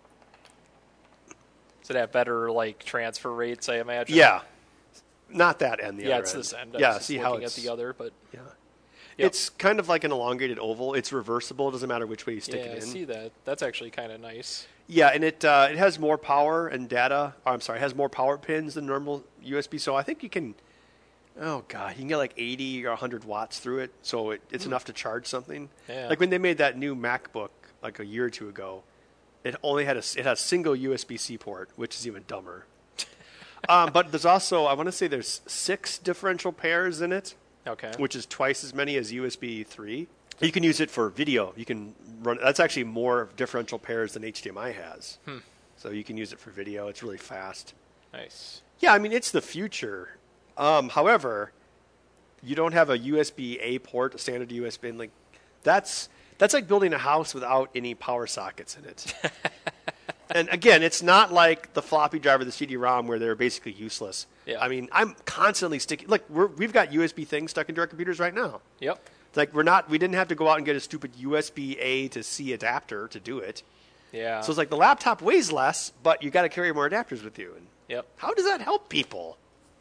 Does it have better like transfer rates? I imagine. Yeah, not that end. The Yeah, other it's end. this end. I Yeah, was just see how looking it's at the other, but yeah. Yep. It's kind of like an elongated oval. It's reversible. It doesn't matter which way you stick yeah, it I in. see that. That's actually kind of nice. Yeah, and it uh, it has more power and data. Oh, I'm sorry, it has more power pins than normal U S B. So I think you can. Oh god, you can get like eighty or one hundred watts through it. So it, it's enough to charge something. Yeah. Like when they made that new MacBook like a year or two ago, it only had a it has a single U S B C port, which is even dumber. um, but there's also I want to say there's six differential pairs in it. Okay. Which is twice as many as U S B three. You can use it for video. You can run. That's actually more differential pairs than H D M I has. Hmm. So you can use it for video. It's really fast. Nice. Yeah, I mean it's the future. Um, however, you don't have a U S B A port, a standard U S B. Like that's that's like building a house without any power sockets in it. And again, it's not like the floppy drive or the C D ROM where they're basically useless. Yeah. I mean, I'm constantly sticking. Look, we're, we've got U S B things stuck into our computers right now. Yep. It's like we're not. We didn't have to go out and get a stupid U S B A to C adapter to do it. Yeah. So it's like the laptop weighs less, but you got to carry more adapters with you. And Yep. how does that help people?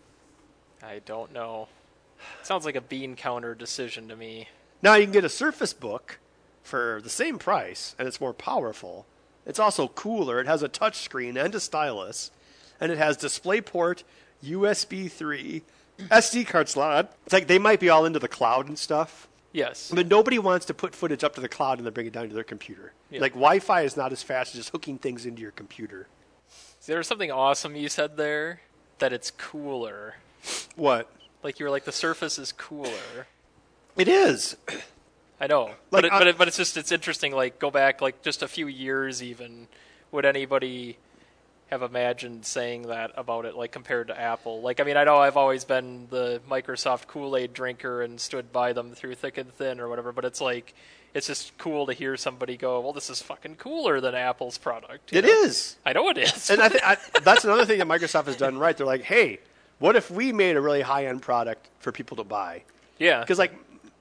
I don't know. Sounds like a bean counter decision to me. Now you can get a Surface Book for the same price, and it's more powerful. It's also cooler. It has a touch screen and a stylus, and it has DisplayPort, U S B three, S D card slot. It's like they might be all into the cloud and stuff, Yes. but nobody wants to put footage up to the cloud and then bring it down to their computer. Yeah. Like Wi-Fi is not as fast as just hooking things into your computer. There was something awesome you said there, that it's cooler. What? Like you were like, the Surface is cooler. It is. I know, Like, but it, uh, but it, but it's just it's interesting. Like go back like just a few years even. Would anybody have imagined saying that about it? Like compared to Apple? Like I mean, I know I've always been the Microsoft Kool-Aid drinker and stood by them through thick and thin or whatever. But it's like it's just cool to hear somebody go, "Well, this is fucking cooler than Apple's product." you It know? is. I know it is. And I think I, that's another thing that Microsoft has done right. They're like, hey, what if we made a really high-end product for people to buy? yeah. Because like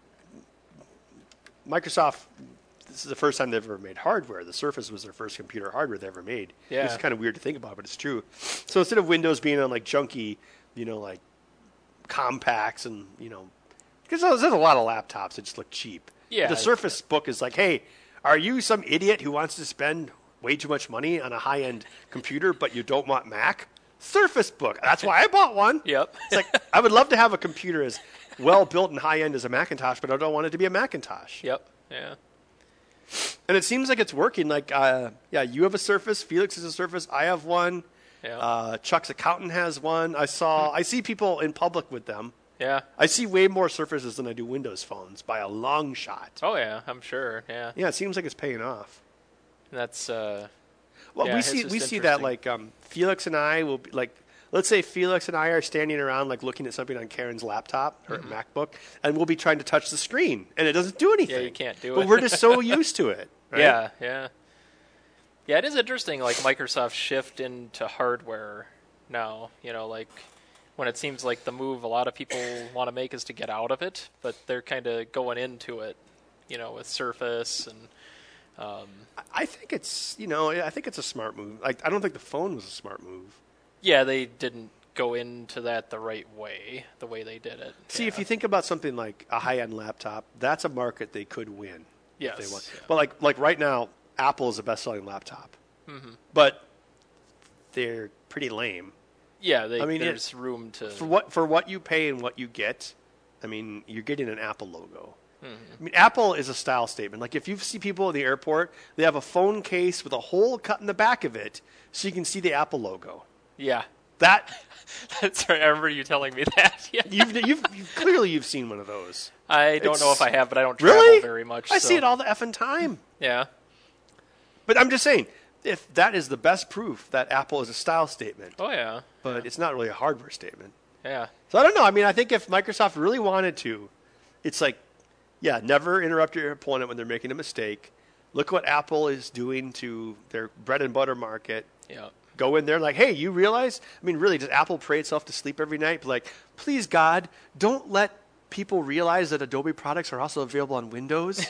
Microsoft, this is the first time they've ever made hardware. The Surface was their first computer hardware they ever made. Yeah. It's kind of weird to think about, but it's true. So instead of Windows being on like junky, you know, like compacts and you know, because there's a lot of laptops that just look cheap. Yeah. The Surface Book is like, hey, are you some idiot who wants to spend way too much money on a high-end computer, but you don't want Mac? Surface Book. That's why I bought one. Yep. It's like I would love to have a computer as well built and high end as a Macintosh, but I don't want it to be a Macintosh. Yep. Yeah. And it seems like it's working. Like, uh, yeah, you have a Surface. Felix has a Surface. I have one. Yeah. Uh, Chuck's accountant has one. I saw. I see people in public with them. Yeah. I see way more Surfaces than I do Windows phones by a long shot. Oh yeah, I'm sure. Yeah. Yeah, it seems like it's paying off. And that's uh Well, Yeah, we it's see just we see that interesting. like um, Felix and I will be like, let's say Felix and I are standing around like looking at something on Karen's laptop or MacBook, and we'll be trying to touch the screen, and it doesn't do anything. Mm-hmm. Yeah, you can't do But it. we're just so used to it. Right? Yeah, yeah. Yeah, it is interesting like Microsoft shift into hardware now, you know, like when it seems like the move a lot of people want to make is to get out of it, but they're kind of going into it, you know, with Surface and um I think it's you know I think it's a smart move. Like I don't think the phone was a smart move. yeah, they didn't go into that the right way, the way they did it. See, yeah. if you think about something like a high-end laptop, that's a market they could win. yes. If they want. yeah. But like like right now, Apple is the best-selling laptop, Mhm. but they're pretty lame. Yeah, they, I mean, there's room to For what for what you pay and what you get, I mean, you're getting an Apple logo. Mhm. I mean, Apple is a style statement. Like if you see people at the airport, they have a phone case with a hole cut in the back of it, so you can see the Apple logo. Yeah. That That's right. I remember you telling me that. Yeah. you've, you've you've clearly you've seen one of those. I don't It's- know if I have, but I don't travel Really? very much. I so. see it all the effing time. Yeah. But I'm just saying, if that is the best proof that Apple is a style statement, Oh yeah. but it's not really a hardware statement. Yeah. So I don't know. I mean, I think if Microsoft really wanted to, it's like, yeah, never interrupt your opponent when they're making a mistake. Look what Apple is doing to their bread and butter market. Yeah. Go in there like, hey, you realize? I mean, really, does Apple pray itself to sleep every night? Be like, please, God, don't let people realize that Adobe products are also available on Windows.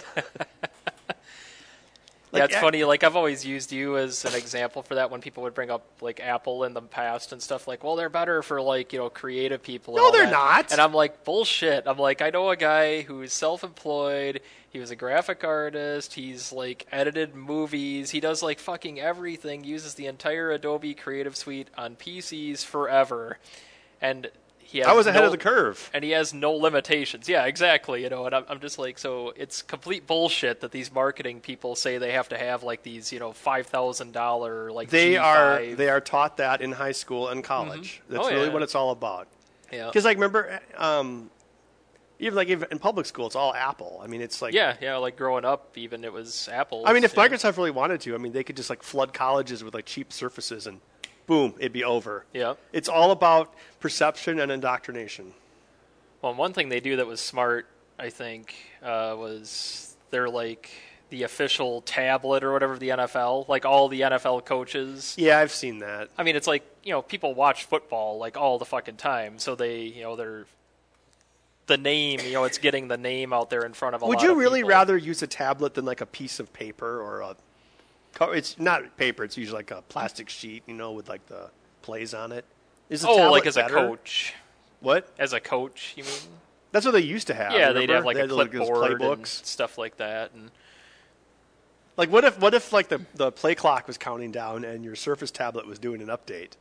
Yeah, Like, it's a- funny. Like, I've always used you as an example for that when people would bring up, like, Apple in the past and stuff. Like, well, they're better for, like, you know, creative people. and No, all they're that. not. And I'm like, bullshit. I'm like, I know a guy who's self-employed. He was a graphic artist. He's, like, edited movies. He does, like, fucking everything. Uses the entire Adobe Creative Suite on P Cs forever. And he has I was ahead no- of the curve. and he has no limitations. Yeah, exactly. You know, and I'm, I'm just like, so it's complete bullshit that these marketing people say they have to have like these, you know, five thousand dollar like They G are five. they are taught that in high school and college. That's Oh, really yeah. what it's all about. yeah, Because like remember, um, even like even in public school, it's all Apple. I mean, it's like yeah, yeah. Like growing up, even it was Apple. I mean, if yeah. Microsoft really wanted to, I mean, they could just like flood colleges with like cheap Surfaces and boom, it'd be over. Yeah. It's all about perception and indoctrination. Well, one thing they do that was smart, I think, uh, was they're like the official tablet or whatever of the N F L. Like all the N F L coaches. Yeah, I've seen that. I mean, it's like, you know, people watch football like all the fucking time, so they, you know, they're the name, you know, it's getting the name out there in front of a Would lot you of really people. rather use a tablet than like a piece of paper or a? co- It's not paper. It's usually like a plastic sheet, you know, with like the plays on it. Is the Oh, tablet like as better? a coach. What? As a coach, you mean? That's what they used to have. Yeah, remember? they'd have like They a had, those clipboard and playbooks. stuff like that. And Like, what if what if like the the play clock was counting down and your Surface tablet was doing an update?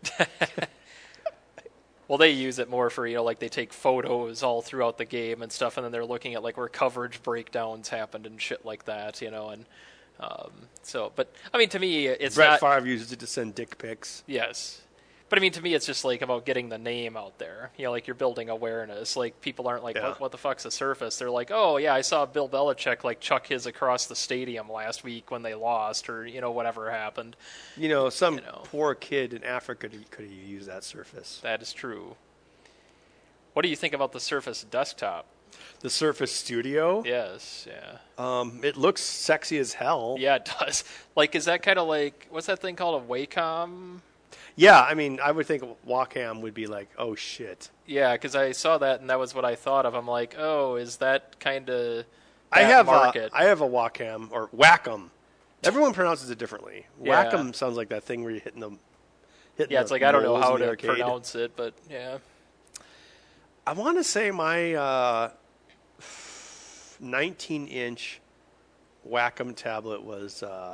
well, they use it more for, you know, like they take photos all throughout the game and stuff, and then they're looking at like where coverage breakdowns happened and shit like that, you know. And um, so, but I mean, to me, it's Brett not. Favre uses it to send dick pics. Yes. But I mean, to me, it's just like about getting the name out there. You know, like you're building awareness. Like people aren't like, Yeah. what, what the fuck's a Surface? They're like, oh yeah, I saw Bill Belichick like chuck his across the stadium last week when they lost, or you know whatever happened. You know, some You know. poor kid in Africa could have used that Surface. That is true. What do you think about the Surface desktop? The Surface Studio. Yes, yeah, Um, it looks sexy as hell. yeah, it does. Like, is that kind of like what's that thing called, a Wacom? Yeah, I mean, I would think Wacom would be like, oh shit. Yeah, because I saw that and that was what I thought of. I'm like, oh, is that kind of I have market? a, I have a Wacom or Wacom. Everyone pronounces it differently. Yeah. Wacom sounds like that thing where you're hitting them. Hitting yeah, it's the like I don't know rolls how in the to arcade. pronounce it, but yeah. I want to say my uh, nineteen inch Wacom tablet was uh,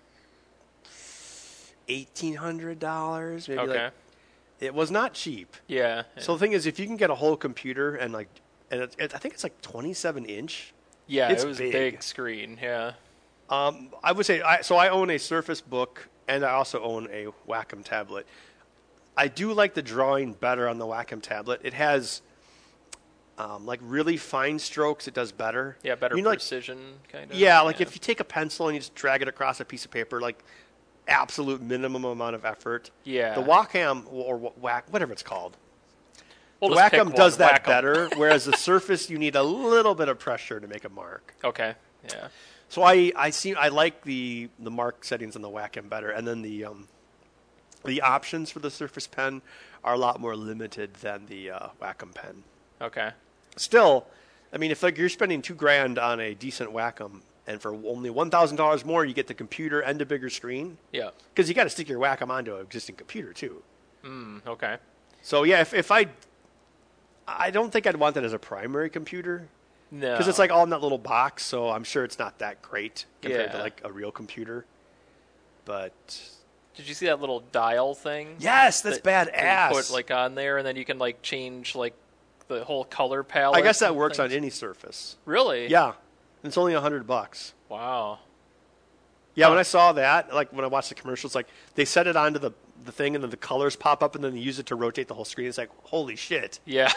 eighteen hundred dollars. Maybe Okay. like, it was not cheap. Yeah. So the thing is, if you can get a whole computer and like, and it, it, I think it's like twenty-seven inch. yeah, it's it was big. a big screen. Yeah. Um, I would say I, so. I own a Surface Book and I also own a Wacom tablet. I do like the drawing better on the Wacom tablet. It has um, like really fine strokes. It does better. Yeah, better You know, like, precision kind of. yeah, like if you take a pencil and you just drag it across a piece of paper, like absolute minimum amount of effort. Yeah. The Wacom or Wac, whatever it's called. We'll the just pick Wacom one, does that whack 'em. better, whereas the Surface you need a little bit of pressure to make a mark. Okay. Yeah. So I I see I like the the mark settings on the Wacom better, and then the um the options for the Surface Pen are a lot more limited than the uh, Wacom pen. Okay. Still, I mean, if like you're spending two grand on a decent Wacom, and for only one thousand dollars more, you get the computer and a bigger screen, Yeah. because you got to stick your Wacom onto an existing computer too. Mm, okay. So yeah, if if I I don't think I'd want that as a primary computer. No. Because it's like all in that little box, so I'm sure it's not that great compared to Yeah. like a real computer. But Did you see that little dial thing? yes, that's that- that badass. you put like on there, and then you can like change like the whole color palette. I guess that and works on things? any Surface. Really? Yeah, it's only a hundred bucks. Wow. Yeah, Huh. when I saw that, like when I watched the commercials, like they set it onto the the thing, and then the colors pop up, and then they use it to rotate the whole screen. It's like, holy shit, Yeah.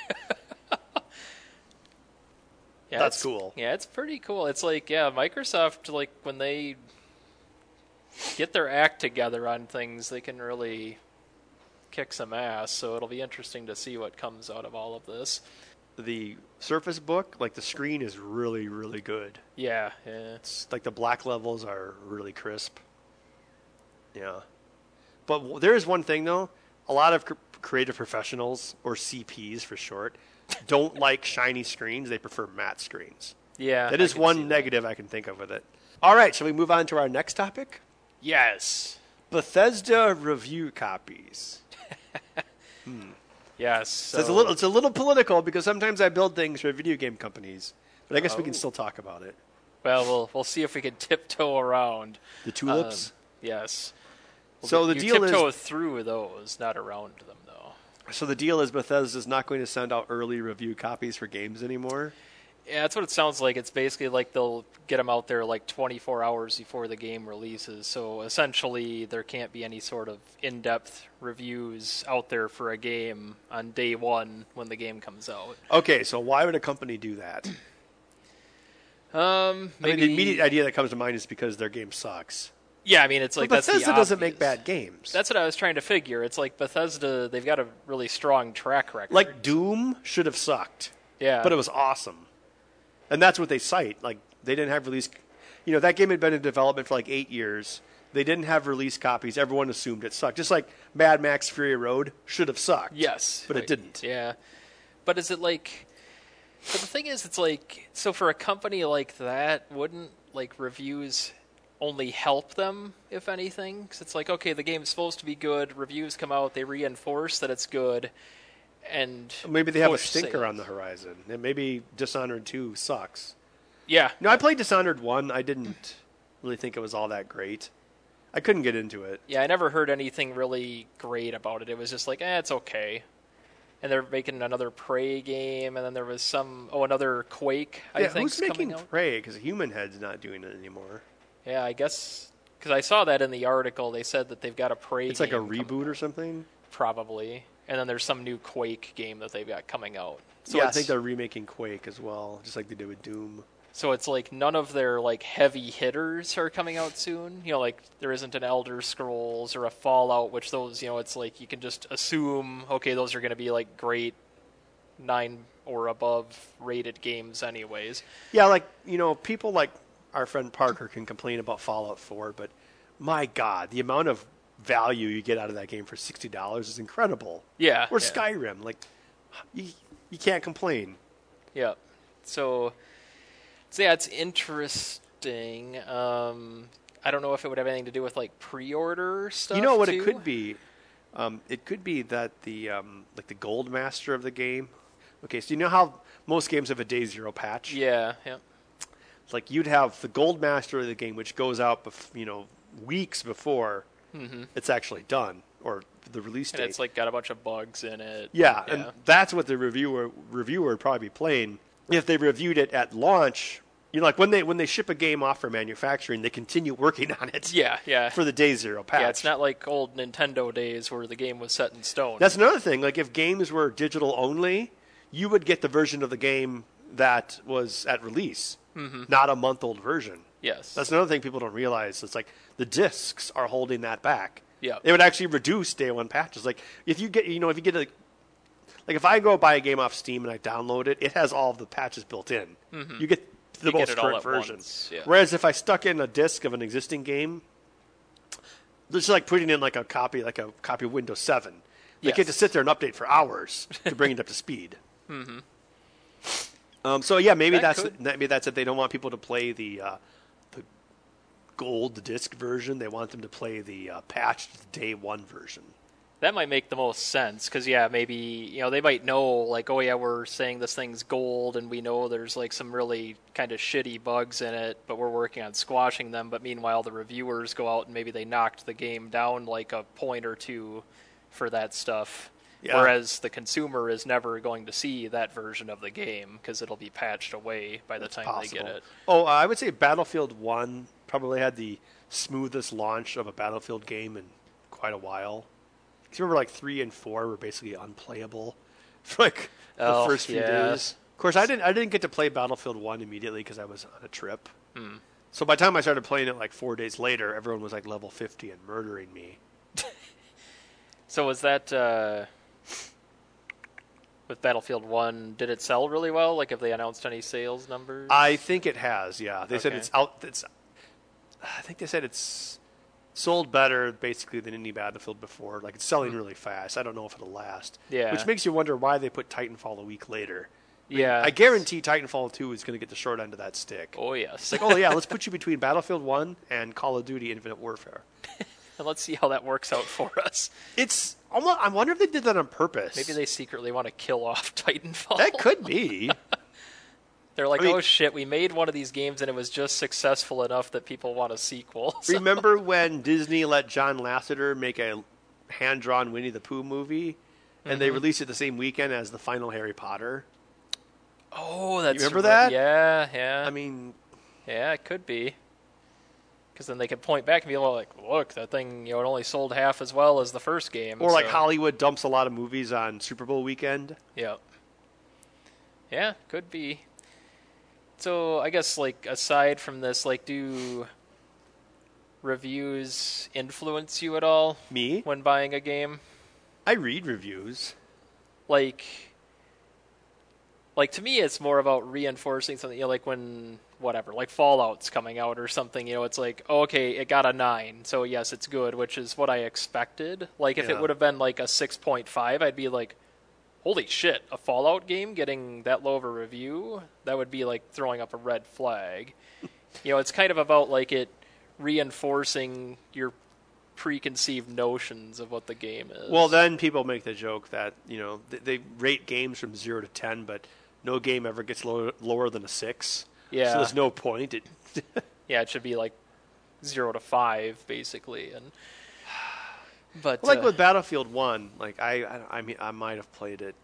Yeah, that's it's- cool. Yeah, it's pretty cool. It's like, yeah, Microsoft, like when they get their act together on things, they can really kick some ass. So it'll be interesting to see what comes out of all of this. The Surface Book, like the screen is really, really good. Yeah, yeah. It's like the black levels are really crisp. Yeah. But w- there is one thing, though. A lot of cr- creative professionals, or C Ps for short, don't like shiny screens. They prefer matte screens. Yeah. That I is can see one that. negative I can think of with it. All right, shall we move on to our next topic? Yes. Bethesda review copies. Yes. So it's a so- little it's a little political because sometimes I build things for video game companies. But I guess we can Oh. still talk about it. Well, we'll we'll see if we can tiptoe around. The tulips. Um, yes. Well, So the you deal is- tiptoe through those, not around them, though. So the deal is Bethesda's not going to send out early review copies for games anymore. Yeah, that's what it sounds like. It's basically like they'll get them out there like twenty-four hours before the game releases. So essentially, there can't be any sort of in-depth reviews out there for a game on day one when the game comes out. Okay, so why would a company do that? Um, I mean, maybe, the immediate idea that comes to mind is because their game sucks. yeah, I mean, it's like but that's Bethesda the doesn't make obvious. bad games. That's what I was trying to figure. It's like Bethesda; they've got a really strong track record. Like Doom should have sucked, yeah, but it was awesome, and that's what they cite. Like they didn't have release. You know, that game had been in development for like eight years. They didn't have release copies. Everyone assumed it sucked. Just like Mad Max Fury Road should have sucked. yes, but it right. didn't. Yeah, but is it like? But the thing is, it's like so for a company like that, wouldn't like reviews only help them if anything? Because it's like, okay, the game's supposed to be good. Reviews come out, they reinforce that it's good, and Maybe they have a push stinker sales. on the horizon, and maybe Dishonored two sucks. Yeah, No, I played Dishonored one. I didn't really think it was all that great. I couldn't get into it. yeah. I never heard anything really great about it. It was just like, eh, it's okay. And they're making another Prey game, and then there was some oh another Quake. I yeah, think who's making coming out. Prey? Because Human Head's not doing it anymore. Yeah, I guess because I saw that in the article. They said that they've got a Prey. It's like a game coming reboot or out, something. probably. And then there's some new Quake game that they've got coming out. So yeah, I it's, think they're remaking Quake as well, just like they did with Doom. so it's like none of their like heavy hitters are coming out soon. You know, like there isn't an Elder Scrolls or a Fallout, which those you know it's like you can just assume okay those are going to be like great nine or above rated games anyways. Yeah, like you know, people like our friend Parker can complain about Fallout four, but my God, the amount of value you get out of that game for sixty dollars is incredible. Yeah, Or yeah. Skyrim, like you, you can't complain. Yeah. So, so yeah, it's interesting. Um, I don't know if it would have anything to do with like pre-order stuff. You know what too. it could be? Um, it could be that the um, like the gold master of the game. Okay, so you know how most games have a day zero patch. Yeah, yeah, It's like you'd have the gold master of the game, which goes out, bef- you know, weeks before mm-hmm. it's actually done or the release and date. it's like got a bunch of bugs in it. yeah, yeah. and that's what the reviewer reviewer would probably be playing if they reviewed it at launch. You know, like when they when they ship a game off for manufacturing, they continue working on it. yeah, yeah. For the day zero patch. Yeah, it's not like old Nintendo days where the game was set in stone. That's another thing. Like if games were digital only, you would get the version of the game that was at release, mm-hmm. not a month old version. Yes. That's another thing people don't realize. It's like the discs are holding that back. Yeah. They would actually reduce day one patches. Like if you get, you know, if you get a, like if I go buy a game off Steam and I download it, it has all of the patches built in. Mhm. You get the You get most it all current at version. once, yeah. Whereas if I stuck in a disc of an existing game, it's like putting in like a copy, like a copy of Windows seven. They Yes. get to sit there and update for hours to bring it up to speed. Mm-hmm. Um, so yeah, maybe That that's could- maybe that's it. They don't want people to play the uh, the gold disc version. They want them to play the uh, patched day one version. That might make the most sense because yeah, maybe you know they might know like oh yeah we're saying this thing's gold and we know there's like some really kind of shitty bugs in it, but we're working on squashing them. But meanwhile, the reviewers go out and maybe they knocked the game down like a point or two for that stuff. Yeah. Whereas the consumer is never going to see that version of the game because it'll be patched away by the time Possible. they get it. Oh, uh, I would say Battlefield one probably had the smoothest launch of a Battlefield game in quite a while. Because remember, like three and four were basically unplayable for like the Oh, first few yeah. days. Of course, I didn't. I didn't get to play Battlefield One immediately because I was on a trip. Hmm. So by the time I started playing it, like four days later, everyone was like level fifty and murdering me. So was that uh, with Battlefield One? Did it sell really well? Like, have they announced any sales numbers? I think it has. Yeah, they said Okay. it's out. It's. I think they said it's sold better basically than any Battlefield before. Like it's selling really fast. I don't know if it'll last. Yeah. Which makes you wonder why they put Titanfall a week later. I mean, Yeah. I guarantee Titanfall two is going to get the short end of that stick. Oh yes. It's like, oh yeah, let's put you between Battlefield one and Call of Duty Infinite Warfare. And let's see how that works out for us. It's almost. I wonder if they did that on purpose. Maybe they secretly want to kill off Titanfall. That could be. They're like, I mean- oh shit, we made one of these games and it was just successful enough that people want a sequel. So- Remember when Disney let John Lasseter make a hand-drawn Winnie the Pooh movie, and they released it the same weekend as the final Harry Potter? Oh, that's You remember right. that? Yeah, yeah. I mean, yeah, it could be. Because then they could point back and be like, look, that thing, you know, it only sold half as well as the first game. or like so- Hollywood dumps a lot of movies on Super Bowl weekend. Yeah. Yeah, could be. So I guess like aside from this, like do reviews influence you at all Me? when buying a game? I read reviews. Like like to me it's more about reinforcing something, you know, like when whatever, like Fallout's coming out or something, you know, it's like, oh, okay, it got a nine, so yes, it's good, which is what I expected. Like if Yeah. it would have been like a six point five, I'd be like, holy shit, a Fallout game getting that low of a review? That would be like throwing up a red flag. You know, it's kind of about like it reinforcing your preconceived notions of what the game is. Well, then people make the joke that, you know, they, they rate games from zero to ten, but no game ever gets lower, lower than a six. Yeah. So there's no point. It, Yeah, it should be like zero to five, basically, and but like uh, with Battlefield one, like I, I, I mean, I might have played it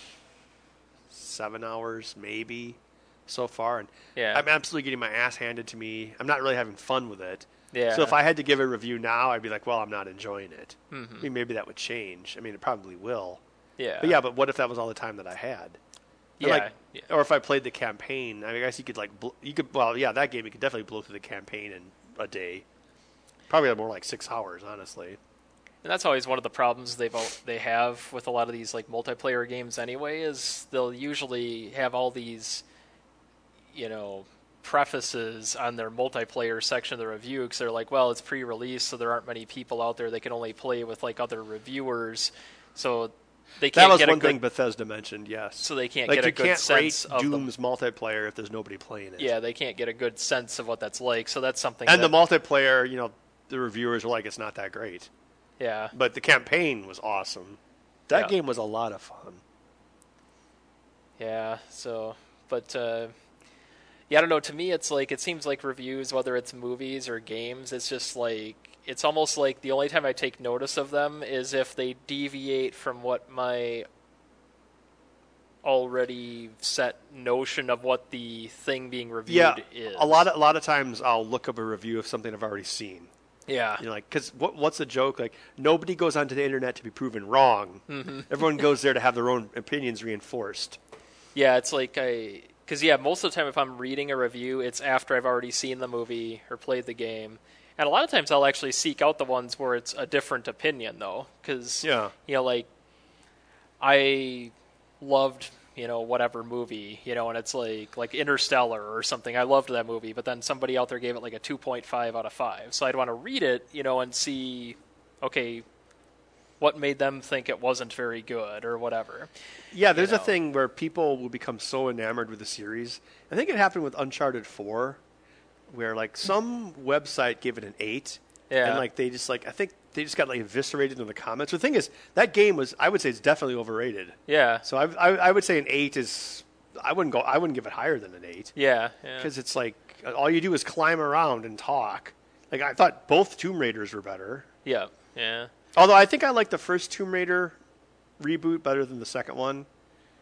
seven hours, maybe, so far, and yeah, I'm absolutely getting my ass handed to me. I'm not really having fun with it. yeah. So if I had to give a review now, I'd be like, well, I'm not enjoying it. Mhm. I mean, maybe that would change. I mean, it probably will. yeah, But yeah, but what if that was all the time that I had? And yeah, like- yeah, Or if I played the campaign, I mean, I guess you could like, bl- you could, well, yeah, that game you could definitely blow through the campaign in a day. Probably more like six hours, honestly. and that's always one of the problems they've al- they have with a lot of these like multiplayer games. Anyway, is they'll usually have all these, you know, prefaces on their multiplayer section of the review because they're like, well, it's pre-release, so there aren't many people out there. They can only play with like other reviewers, so they can't That was get one a good, thing Bethesda mentioned, yes. so they can't like get a you good can't sense rate of the Doom's multiplayer if there's nobody playing it. yeah, they can't get a good sense of what that's like. So that's something. And that, the multiplayer, you know, the reviewers were like, it's not that great. yeah, But the campaign was awesome. That Yeah. game was a lot of fun. yeah. So, but uh, yeah, I don't know. To me, it's like it seems like reviews, whether it's movies or games, it's just like it's almost like the only time I take notice of them is if they deviate from what my already set notion of what the thing being reviewed Yeah, is. a lot of a lot of times I'll look up a review of something I've already seen. yeah, You know, like, because what, what's the joke? Like, nobody goes onto the internet to be proven wrong. Mm-hmm. Everyone goes there to have their own opinions reinforced. yeah. It's like I because yeah, most of the time if I'm reading a review, it's after I've already seen the movie or played the game. And a lot of times I'll actually seek out the ones where it's a different opinion, though, because Yeah. you know, like I loved you know whatever movie, you know, and it's like like Interstellar or something. I loved that movie, but then somebody out there gave it like a two point five out of five. So I'd want to read it, you know, and see, okay, what made them think it wasn't very good or whatever. Yeah, there's You a know. thing where people will become so enamored with the series. I think it happened with Uncharted four, where like some website gave it an eight, Yeah. and like they just like I think they just got like eviscerated in the comments. The thing is, that game was I would say it's definitely overrated. Yeah, So I, I, I would say an eight is I wouldn't go I wouldn't give it higher than an eight yeah, yeah. because it's like all you do is climb around and talk. Like I thought both Tomb Raiders were better. Yeah, yeah. Although I think I like the first Tomb Raider reboot better than the second one.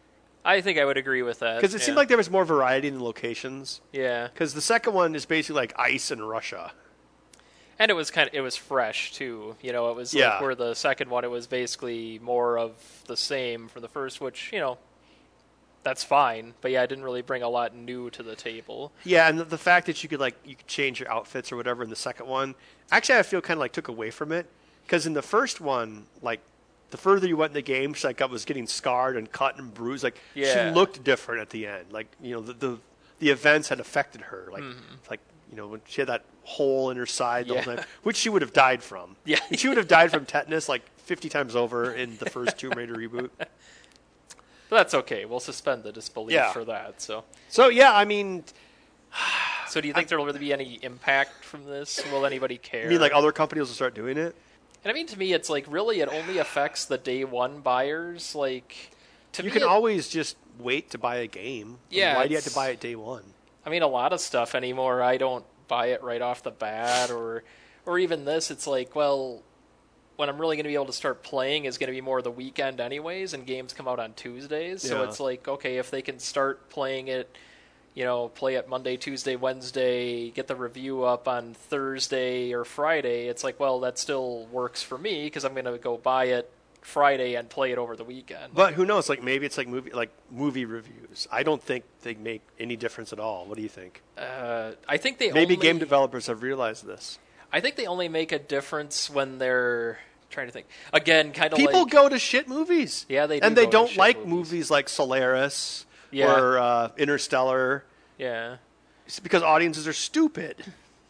I think I would agree with that. Because it yeah. seemed like there was more variety in the locations. Yeah. Because the second one is basically like ice in Russia. And it was kind of it was fresh too. You know, it was Yeah. like where the second one it was basically more of the same from the first, which, you know, that's fine. But yeah, it didn't really bring a lot new to the table. Yeah, and the, the fact that you could like you could change your outfits or whatever in the second one, actually I feel kind of like took away from it. Because in the first one, like the further you went in the game, she like was getting scarred and cut and bruised. Like Yeah. she looked different at the end. Like you know the the, the events had affected her. Like Mm-hmm. like you know when she had that hole in her side the Yeah. whole time, which she would have died from. Yeah. And she would have died from tetanus like fifty times over in the first Tomb Raider reboot. But that's okay. We'll suspend the disbelief Yeah. for that. So, So yeah, I mean, so do you think there will really be any impact from this? Will anybody care? I mean like other companies will start doing it. And I mean, to me, it's like really it only affects the day one buyers. Like, to You me, can it- always just wait to buy a game. Yeah, Why do you have it's- to buy it day one? I mean, a lot of stuff anymore, I don't buy it right off the bat, or or even this. It's like, well, when I'm really going to be able to start playing is going to be more the weekend, anyways, and games come out on Tuesdays. So Yeah. it's like, okay, if they can start playing it, you know, play it Monday, Tuesday, Wednesday, get the review up on Thursday or Friday, it's like, well, that still works for me because I'm going to go buy it Friday and play it over the weekend. But who knows? Like maybe it's like movie like movie reviews. I don't think they make any difference at all. What do you think? Uh, I think they Maybe only, game developers have realized this. I think they only make a difference when they're trying to think again, kind of People like go to shit movies. Yeah, they do and they go to don't shit like movies. movies like Solaris Yeah. or uh, Interstellar. yeah. It's because audiences are stupid.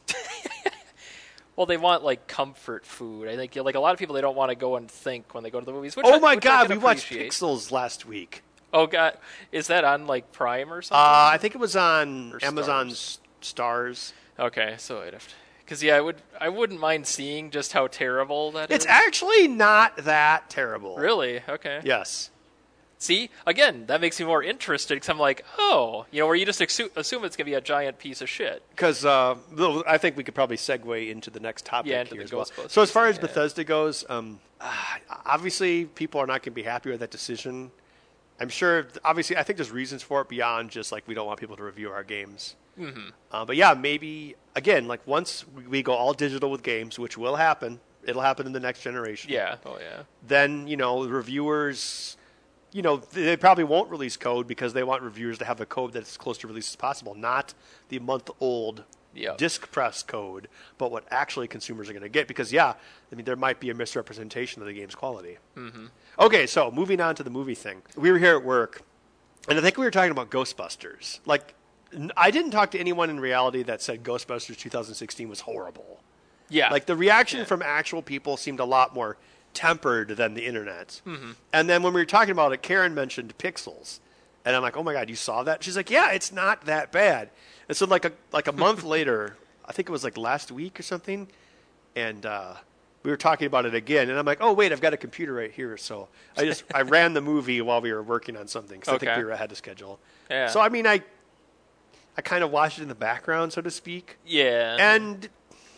Well, they want like comfort food. I think like a lot of people they don't want to go and think when they go to the movies. Which Oh I, my which I god, can we watched appreciate. Pixels last week. Oh god, is that on like Prime or something? Uh, I think it was on Or Amazon Stars. Stars. Okay, so I'd have to. Because yeah, I would. I wouldn't mind seeing just how terrible that It's is. actually not that terrible. Really okay. Yes. See, again, that makes me more interested because I'm like, oh, you know, where you just exu- assume it's gonna be a giant piece of shit. Because uh, though I think we could probably segue into the next topic Yeah, into here the as well. Ghostbusters So as far as thing, yeah. Bethesda goes, um, uh, obviously people are not going to be happy with that decision. I'm sure, obviously, I think there's reasons for it beyond just like we don't want people to review our games. Mm-hmm. Uh, but yeah, maybe, again, like once we- we go all digital with games, which will happen, it'll happen in the next generation. Yeah. Oh yeah. Then, you know, the reviewers, you know, they probably won't release code because they want reviewers to have a code that's as close to release as possible, not the month-old Yep. disc press code, but what actually consumers are going to get. Because, yeah, I mean, there might be a misrepresentation of the game's quality. Mm-hmm. Okay, so moving on to the movie thing. We were here at work, and I think we were talking about Ghostbusters. Like, n- I didn't talk to anyone in reality that said Ghostbusters twenty sixteen was horrible. Yeah. Like, the reaction Yeah. from actual people seemed a lot more tempered than the internet. Mm-hmm. And then when we were talking about it, Karen mentioned Pixels. And I'm like, oh my God, you saw that? She's like, yeah, it's not that bad. And so like a like a month later, I think it was like last week or something, and uh, we were talking about it again. And I'm like, oh wait, I've got a computer right here. So I just I ran the movie while we were working on something because I think Okay. we were ahead of schedule. Yeah. So I mean, I I kind of watched it in the background, so to speak. yeah. And,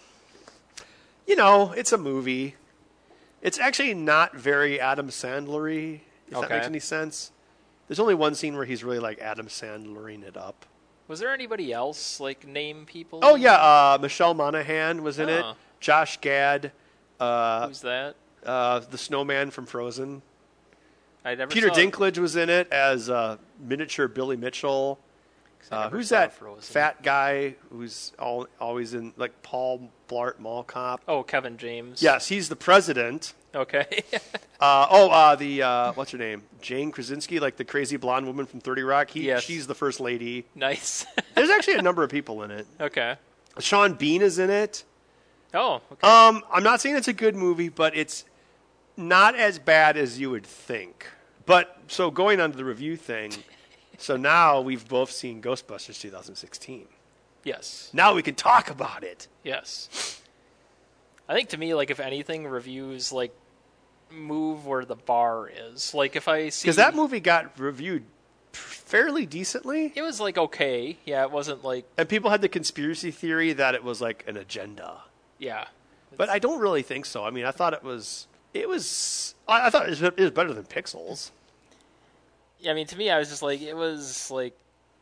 you know, it's a movie. It's actually not very Adam Sandler-y, if that Okay. makes any sense. There's only one scene where he's really like Adam Sandler-ing it up. Was there anybody else like name people? Oh, yeah, uh, Michelle Monaghan was in it. Oh. Josh Gad, uh, Who's that? uh, the snowman from Frozen. I never. Peter saw Dinklage was in it as uh, miniature Billy Mitchell. I Uh, never who's saw that Frozen. fat guy who's all, always in, like Paul Blart Mall Cop? Oh, Kevin James. Yes, he's the president. Okay. Uh, oh, uh, the uh, what's her name? Jane Krasinski, like the crazy blonde woman from thirty Rock. He, Yes. She's the first lady. Nice. There's actually a number of people in it. Okay. Sean Bean is in it. Oh, okay. Um, I'm not saying it's a good movie, but it's not as bad as you would think. But so going on to the review thing, so now we've both seen Ghostbusters twenty sixteen. Yes. Now we can talk about it. Yes. I think to me, like, if anything, reviews, like, move where the bar is. Like, if I see... Because that movie got reviewed fairly decently. It was, like, okay. Yeah, it wasn't, like... And people had the conspiracy theory that it was like an agenda. Yeah. But I don't really think so. I mean, I thought it was... It was... I, I thought it was, it was better than Pixels. I mean, to me, I was just like, it was like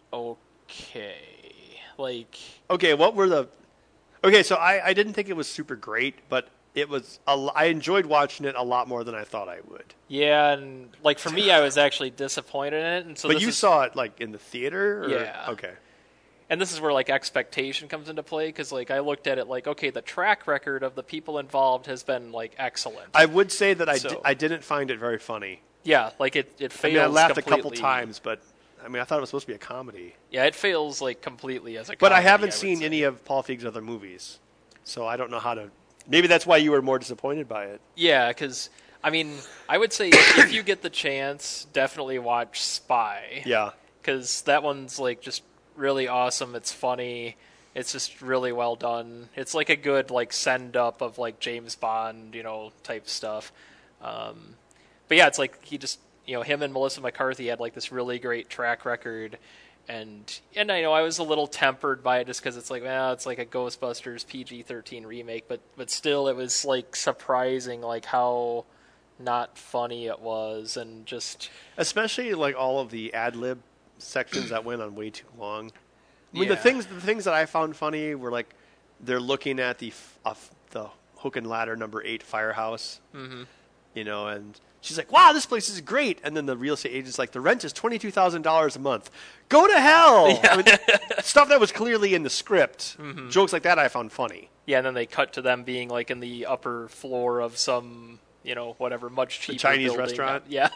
okay, like Okay, what were the? Okay, so I, I didn't think it was super great, but it was. A, I enjoyed watching it a lot more than I thought I would. yeah, and like for me, I was actually disappointed in it, and so But this you is, saw it like in the theater, or? Yeah. Okay. and this is where like expectation comes into play because like I looked at it like, okay, the track record of the people involved has been like excellent. I would say that I, So- di- I didn't find it very funny. yeah, like it it I fails. mean, I laughed completely. a couple times, but I mean, I thought it was supposed to be a comedy. Yeah, it fails like completely as a. But I comedy, haven't would seen say. any of Paul Feig's other movies, so I don't know how to. Maybe that's why you were more disappointed by it. Yeah, because I mean, I would say if you get the chance, definitely watch Spy. Yeah. Because that one's like just really awesome. It's funny. It's just really well done. It's like a good like send up of like James Bond, you know, type stuff. Um, but yeah, it's like he just you know him and Melissa McCarthy had like this really great track record. And and I know I was a little tempered by it just because it's like, well, it's like a Ghostbusters P G thirteen remake, but but still, it was like surprising, like how not funny it was, and just Especially like all of the ad lib sections that went on way too long. I mean, the Yeah. things the things that I found funny were like they're looking at the f- uh, the Hook and Ladder number eight firehouse, mm-hmm. you know, and she's like, "Wow, this place is great," and then the real estate agent's like, "The rent is twenty two thousand dollars a month. Go to hell!" I mean, stuff that was clearly in the script, Mm-hmm. jokes like that, I found funny. yeah, and then they cut to them being like in the upper floor of some you know whatever much cheaper Chinese building. restaurant? Yeah,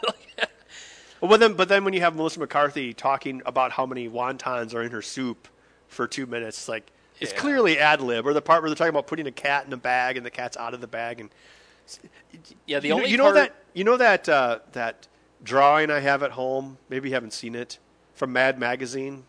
Well, then, but then when you have Melissa McCarthy talking about how many wontons are in her soup for two minutes, like it's Yeah. clearly ad lib. Or the part where they're talking about putting a cat in a bag and the cat's out of the bag, and yeah. The you, know, only you know part, that you know that uh, that drawing I have at home. Maybe you haven't seen it from Mad Magazine.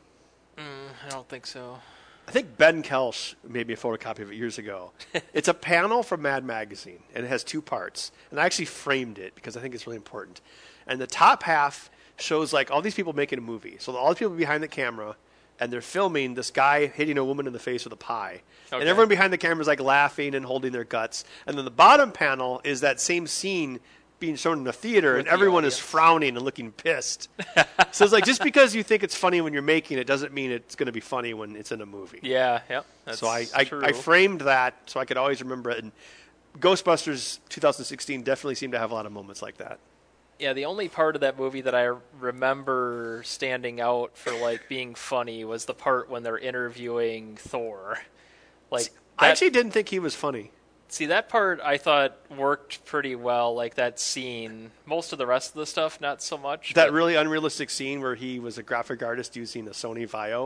I don't think so. I think Ben Kelsch made me a photocopy of it years ago. It's a panel from Mad Magazine, and it has two parts. And I actually framed it because I think it's really important. And the top half shows like all these people making a movie. So all the people behind the camera, and they're filming this guy hitting a woman in the face with a pie. And Okay. everyone behind the camera is like laughing and holding their guts. And then the bottom panel is that same scene being shown in a theater, With and the everyone is audience. frowning and looking pissed. So it's like just because you think it's funny when you're making it doesn't mean it's going to be funny when it's in a movie. Yeah, yeah. That's So I, I, true. I framed that so I could always remember it. And Ghostbusters twenty sixteen definitely seemed to have a lot of moments like that. Yeah, the only part of that movie that I remember standing out for like being funny was the part when they're interviewing Thor. Like I that- actually didn't think he was funny. see that part I thought worked pretty well, like that scene. Most of the rest of the stuff not so much. That but- really unrealistic scene where he was a graphic artist using a Sony Vaio.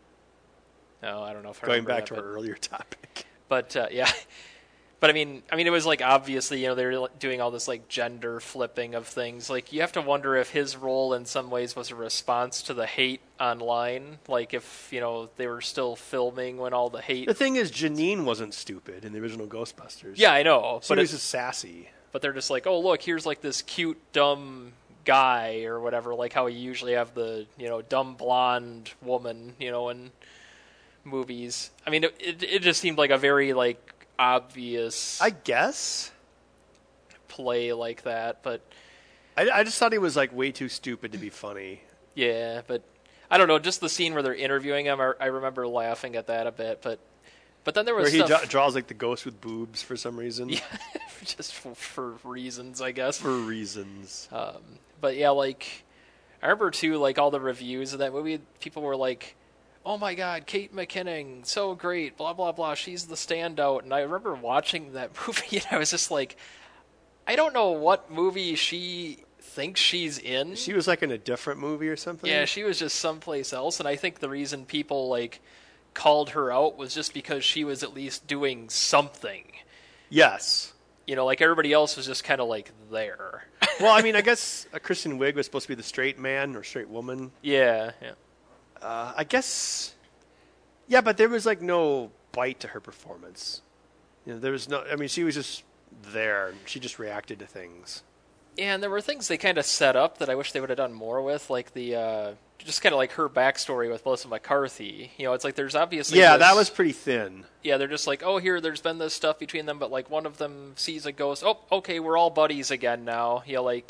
No, I don't know if I Going remember back that, to but, our earlier topic. but uh, yeah. But I mean, I mean, it was like obviously, you know, they were doing all this like gender flipping of things. Like you have to wonder if his role in some ways was a response to the hate online. Like if you know they were still filming when all the hate. The thing is, Janine wasn't stupid in the original Ghostbusters. Yeah, I know, She but was it, just sassy. but they're just like, oh look, here's like this cute dumb guy or whatever. Like how you usually have the you know dumb blonde woman, you know, in movies. I mean, it it, it just seemed like a very like obvious I guess. play like that, but. I, I just thought he was like way too stupid to be funny. Yeah, but I don't know. Just the scene where they're interviewing him, I, I remember laughing at that a bit. But but then there was Where he stuff dra- draws like the ghost with boobs for some reason. yeah, just for, for reasons, I guess. For reasons. Um, but yeah, like I remember too, like all the reviews of that movie. People were like, "Oh my God, Kate McKinnon, so great!" Blah blah blah. She's the standout. And I remember watching that movie, and I was just like, I don't know what movie she thinks she's in. She was like in a different movie or something. Yeah, she was just someplace else, and I think the reason people like called her out was just because she was at least doing something. Yes. You know, like everybody else was just kind of like there. Well, I mean, I guess a Kristen Wiig was supposed to be the straight man or straight woman. yeah, yeah. Uh, I guess. Yeah, but there was like no bite to her performance. You know, there was no. I mean, she was just there. She just reacted to things. Yeah, and there were things they kind of set up that I wish they would have done more with, like the uh, just kind of like her backstory with Melissa McCarthy. You know, it's like there's obviously Yeah, this- that was pretty thin. yeah. They're just like, oh, here, there's been this stuff between them, but like one of them sees a ghost. Oh, okay, we're all buddies again now. You know, like it.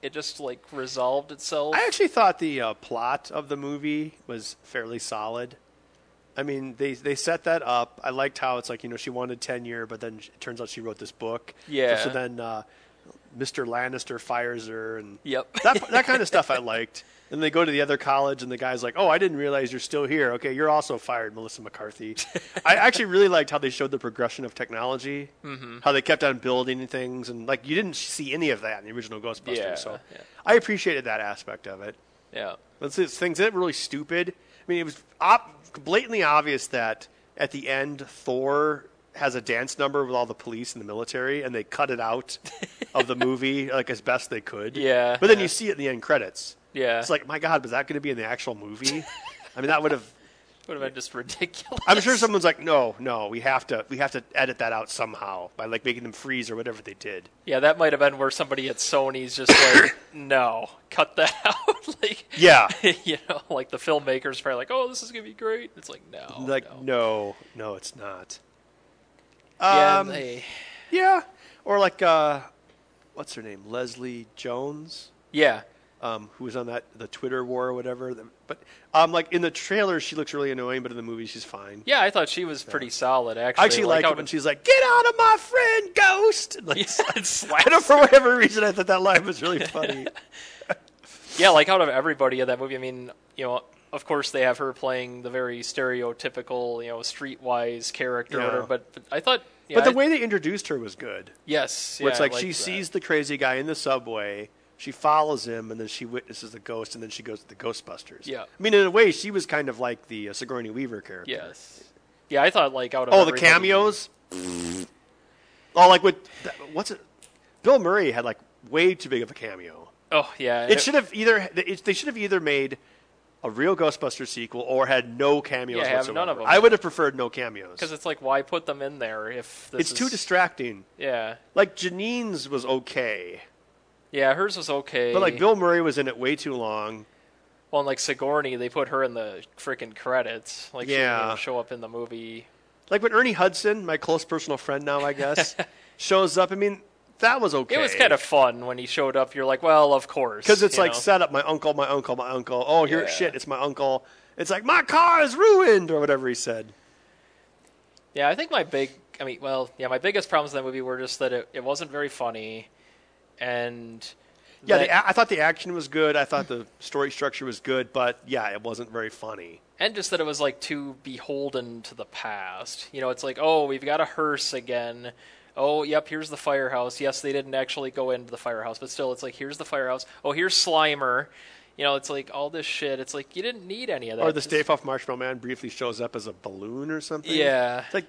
it just like resolved itself. I actually thought the uh, plot of the movie was fairly solid. I mean, they they set that up. I liked how it's like, you know, she wanted tenure, but then it turns out she wrote this book. Yeah. So, so then uh, Mister Lannister fires her, and Yep. that that kind of stuff I liked. And they go to the other college, and the guy's like, "Oh, I didn't realize you're still here. Okay, you're also fired, Melissa McCarthy." I actually really liked how they showed the progression of technology, mm-hmm. how they kept on building things, and like you didn't see any of that in the original Ghostbusters. Yeah, so yeah. I appreciated that aspect of it. Yeah. But it's things that were really stupid. I mean, it was op- blatantly obvious that at the end, Thor has a dance number with all the police and the military, and they cut it out of the movie like as best they could. Yeah. But then yeah. you see it in the end credits. Yeah. It's like, my God, was that going to be in the actual movie? I mean, that would have. Would have been just ridiculous. I'm sure someone's like, no, no, we have to, we have to edit that out somehow by like making them freeze or whatever they did. Yeah, that might have been where somebody at Sony's just like, no, cut that out. Like, Yeah. you know, like the filmmakers probably like, oh, this is gonna be great. It's like, no, Like, no, no, no, it's not. yeah, Um, they, yeah. Or like, uh, what's her name? Leslie Jones. yeah, Um, who was on that the Twitter war or whatever. But um, like in the trailer, she looks really annoying, but in the movie, she's fine. yeah. I thought she was pretty solid. Actually, I actually like liked how it when she's like, "Get out of my friend, Ghost!" And, like, yeah, it I slaps don't know, for whatever reason, I thought that line was really funny. Yeah, like out of everybody in that movie, I mean, you know, of course they have her playing the very stereotypical, you know, streetwise character. Yeah. Or whatever, but, but I thought, yeah, But the I- way they introduced her was good. yes, Where yeah, it's I like liked she that. sees the crazy guy in the subway, she follows him, and then she witnesses the ghost, and then she goes to the Ghostbusters. Yeah. I mean, in a way, she was kind of like the uh, Sigourney Weaver character. Yes, yeah, I thought like out of Oh, the everybody- cameos. Oh, like with what's it? Bill Murray had like way too big of a cameo. Oh yeah, It should have either it, they should have either made a real Ghostbusters sequel or had no cameos Yeah, have whatsoever. none of them. I would have preferred no cameos because it's like, why put them in there if this it's is, too distracting. Yeah, Like Janine's was okay, yeah, hers was okay. but like Bill Murray was in it way too long. well, and like Sigourney, they put her in the freaking credits. Like, she didn't Yeah. even show up in the movie. Like when Ernie Hudson, my close personal friend now, I guess, shows up. I mean, that was okay. It was kind of fun when he showed up. You're like, well, of course, because it's you like know? set up. My uncle, my uncle, my uncle. Oh, here, Yeah. shit, it's my uncle. It's like my car is ruined or whatever he said. Yeah, I think my big, I mean, well, yeah, my biggest problems in that movie were just that it, it wasn't very funny, and Yeah, that- the, a- I thought the action was good. I thought the story structure was good, but yeah, it wasn't very funny. and just that it was like too beholden to the past. You know, it's like, oh, we've got a hearse again. Oh, yep, here's the firehouse. Yes, they didn't actually go into the firehouse, but still, it's like, here's the firehouse. Oh, here's Slimer. You know, it's like all this shit. It's like you didn't need any of that. Or the Just- Stay Puft Marshmallow Man briefly shows up as a balloon or something. Yeah. It's like,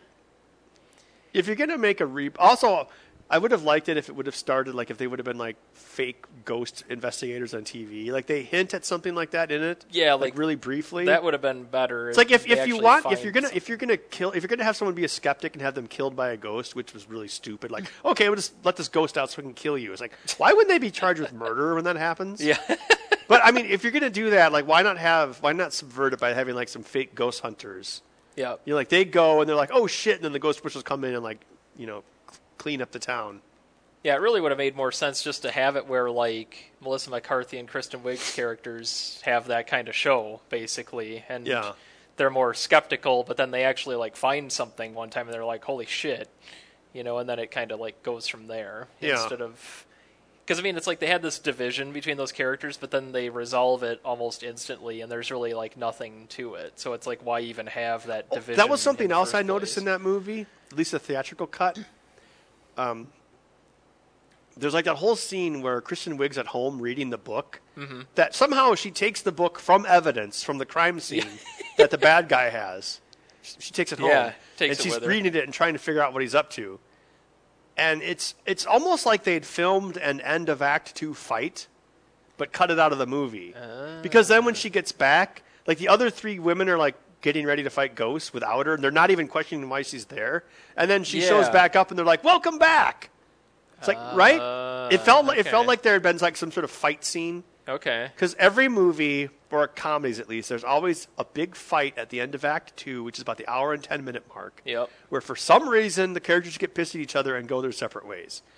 if you're gonna make a re, also, I would have liked it if it would have started like if they would have been like fake ghost investigators on T V. Like they hint at something like that in it. Yeah, like, like, really briefly. That would have been better. It's like if, they if you actually want if find you're gonna some- if you're gonna kill if you're gonna have someone be a skeptic and have them killed by a ghost, which was really stupid. Like, okay, we'll just let this ghost out so we can kill you. It's like, why wouldn't they be charged with murder when that happens? Yeah. But I mean, if you're gonna do that, like, why not have why not subvert it by having like some fake ghost hunters? Yeah. You know, like they go and they're like, oh shit, and then the ghost pushers come in and like, you know, c- clean up the town. Yeah, it really would have made more sense just to have it where, like, Melissa McCarthy and Kristen Wiig's characters have that kind of show, basically. And Yeah. they're more skeptical, but then they actually, like, find something one time and they're like, holy shit. You know, and then it kind of, like, goes from there. Yeah. Instead of... Because, I mean, it's like they had this division between those characters, but then they resolve it almost instantly, and there's really, like, nothing to it. So it's like, why even have that Oh, division? that was something in the else first I noticed place? in that movie, at least the theatrical cut. Um, there's like that whole scene where Kristen Wiig's at home reading the book. Mm-hmm. That somehow she takes the book from evidence from the crime scene that the bad guy has. She takes it home, Yeah, takes and it she's with her. reading it and trying to figure out what he's up to. And it's it's almost like they'd filmed an end of Act Two fight, but cut it out of the movie. Because then when she gets back, like the other three women are like getting ready to fight ghosts without her, and they're not even questioning why she's there. And then she shows Yeah. back up, and they're like, "Welcome back." It's like, right? It felt like, it okay. felt like there had been like some sort of fight scene. Okay. Because every movie, or comedies at least, there's always a big fight at the end of Act Two, which is about the hour and ten minute mark. Yep. Where for some reason the characters get pissed at each other and go their separate ways.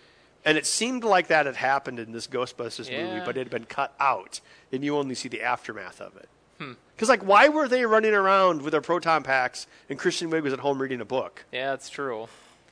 And it seemed like that had happened in this Ghostbusters Yeah. movie, but it had been cut out, and you only see the aftermath of it. Because, like, why were they running around with their proton packs and Kristen Wiig was at home reading a book? Yeah, that's true.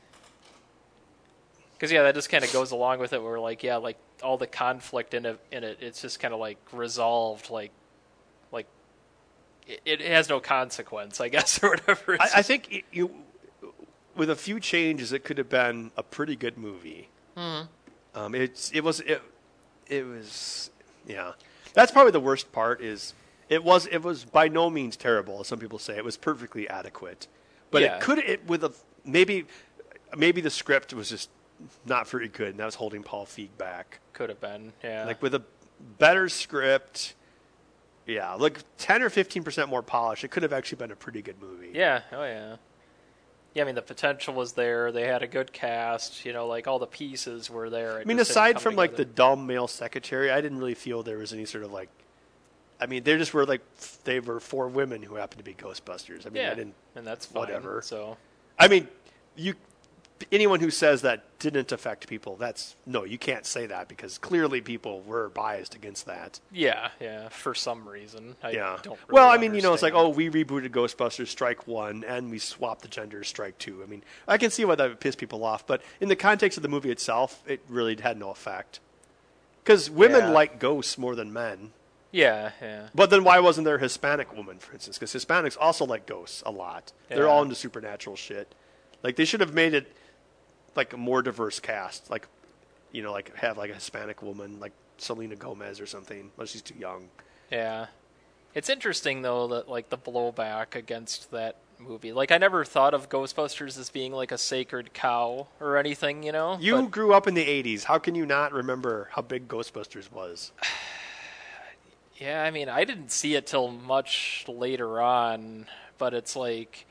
Because, yeah, that just kind of goes along with it where, like, yeah, like, all the conflict in it, in it it's just kind of, like, resolved, like, like, it, it has no consequence, I guess, or whatever. I, I think it, you, with a few changes, it could have been a pretty good movie. Mm-hmm. Um, it's it was it, it was yeah. That's probably the worst part. Is it was it was by no means terrible, as some people say. It was perfectly adequate, but Yeah. it could it with a maybe maybe the script was just not very good, and that was holding Paul Feig back. Could have been, yeah. Like with a better script, yeah, like ten or fifteen percent more polish, it could have actually been a pretty good movie. Yeah, oh yeah. Yeah, I mean, the potential was there. They had a good cast. You know, like, all the pieces were there. It I mean, just didn't aside come from like the together. dumb male secretary, I didn't really feel there was any sort of like. I mean, they just were like they were four women who happened to be Ghostbusters. I mean, Yeah, I didn't. and that's fine. whatever. So, I mean, you. Anyone who says that didn't affect people, that's no, you can't say that because clearly people were biased against that. yeah, yeah, for some reason. I Yeah. don't really well, I mean, you know, it's like, understand. oh, we rebooted Ghostbusters Strike One, and we swapped the genders Strike Two. I mean, I can see why that would piss people off, but in the context of the movie itself, it really had no effect. Because women Yeah. like ghosts more than men. Yeah, yeah. But then why wasn't there a Hispanic woman, for instance? Because Hispanics also like ghosts a lot. They're Yeah. all into supernatural shit. Like, they should have made it like a more diverse cast. Like, you know, like have like a Hispanic woman, like Selena Gomez or something. Well, she's too young. Yeah. It's interesting, though, that, like, the blowback against that movie. Like, I never thought of Ghostbusters as being, like, a sacred cow or anything, you know? You But, grew up in the eighties. How can you not remember how big Ghostbusters was? yeah, I mean, I didn't see it till much later on, but it's like,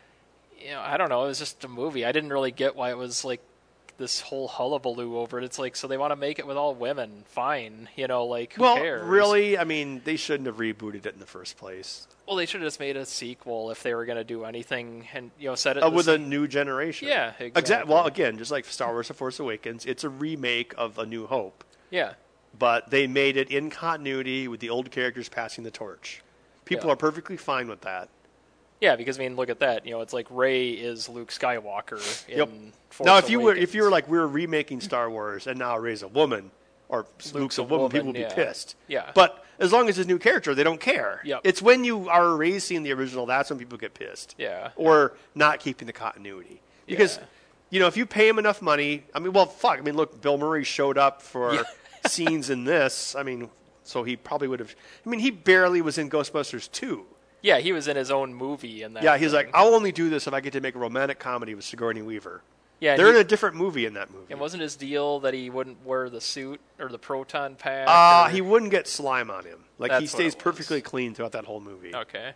you know, I don't know. It was just a movie. I didn't really get why it was, like, this whole hullabaloo over it. It's like, so they want to make it with all women. Fine. You know, like, who Well, cares? really, I mean, they shouldn't have rebooted it in the first place. Well, they should have just made a sequel if they were going to do anything and, you know, set it Uh, the with a same- new generation. Yeah, Exact- exactly. Well, again, just like Star Wars The Force Awakens, it's a remake of A New Hope. Yeah. But they made it in continuity with the old characters passing the torch. People Yeah. are perfectly fine with that. Yeah, because I mean, look at that. You know, it's like Rey is Luke Skywalker in Yep. Force Now, if you were if Awakens. you were like we're remaking Star Wars and now Rey's a woman or Luke's, a a woman, woman, people would be yeah. pissed. Yeah. But as long as it's a new character, they don't care. Yep. It's when you are erasing the original that's when people get pissed. Yeah. Or not keeping the continuity. Because Yeah. you know, if you pay him enough money, I mean, well, fuck. I mean, look, Bill Murray showed up for Yeah. scenes in this. I mean, so he probably would have. I mean, he barely was in Ghostbusters two. Yeah, he was in his own movie in that. Yeah, he's thing. like, I'll only do this if I get to make a romantic comedy with Sigourney Weaver. yeah, and They're he- in a different movie in that movie. and wasn't his deal that he wouldn't wear the suit or the proton pack? Uh, or- he wouldn't get slime on him. Like, he That's what stays it was. perfectly clean throughout that whole movie. Okay.